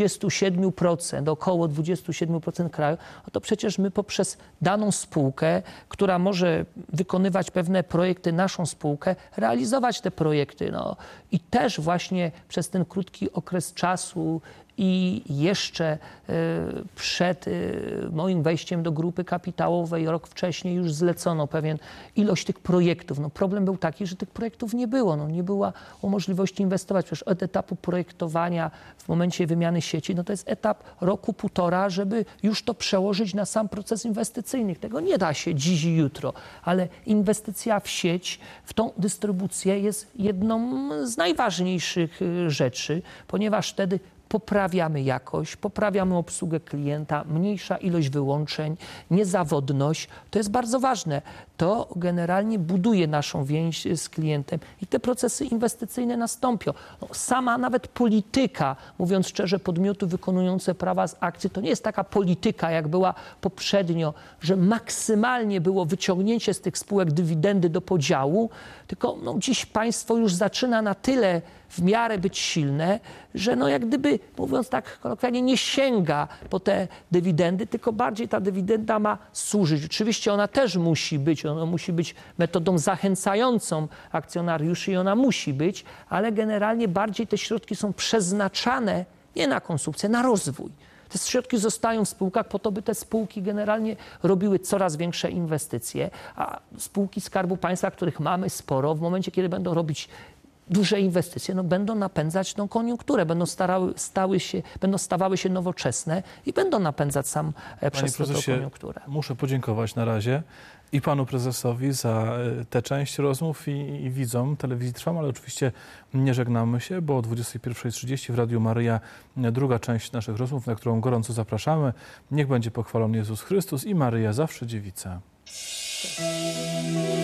27% kraju, no to przecież my poprzez daną spółkę, która może wykonywać pewne projekty, naszą spółkę, realizować te projekty. No. I też właśnie przez ten krótki okres czasu i jeszcze przed moim wejściem do grupy kapitałowej, rok wcześniej już zlecono pewien ilość tych projektów. No problem był taki, że tych projektów nie było. No nie było możliwości inwestować. Przecież od etapu projektowania w momencie wymiany sieci, no to jest etap roku, półtora, żeby już to przełożyć na sam proces inwestycyjny. Tego nie da się dziś i jutro, ale inwestycja w sieć, w tą dystrybucję jest jedną z najważniejszych rzeczy, ponieważ wtedy poprawiamy jakość, poprawiamy obsługę klienta, mniejsza ilość wyłączeń, niezawodność. To jest bardzo ważne. To generalnie buduje naszą więź z klientem i te procesy inwestycyjne nastąpią. No, sama nawet polityka, mówiąc szczerze, podmioty wykonujące prawa z akcji, to nie jest taka polityka, jak była poprzednio, że maksymalnie było wyciągnięcie z tych spółek dywidendy do podziału, tylko no, dziś państwo już zaczyna na tyle w miarę być silne, że no jak gdyby, mówiąc tak kolokwialnie, nie sięga po te dywidendy, tylko bardziej ta dywidenda ma służyć. Oczywiście ona też musi być, ona musi być metodą zachęcającą akcjonariuszy i ona musi być, ale generalnie bardziej te środki są przeznaczane nie na konsumpcję, na rozwój. Te środki zostają w spółkach po to, by te spółki generalnie robiły coraz większe inwestycje, a spółki Skarbu Państwa, których mamy sporo, w momencie, kiedy będą robić duże inwestycje, no, będą napędzać tą koniunkturę, będą stawały się nowoczesne i będą napędzać przez to koniunkturę. Muszę podziękować na razie i panu prezesowi za tę część rozmów i widzom Telewizji Trwam, ale oczywiście nie żegnamy się, bo o 21:30 w Radiu Maryja druga część naszych rozmów, na którą gorąco zapraszamy. Niech będzie pochwalony Jezus Chrystus i Maryja zawsze dziewica.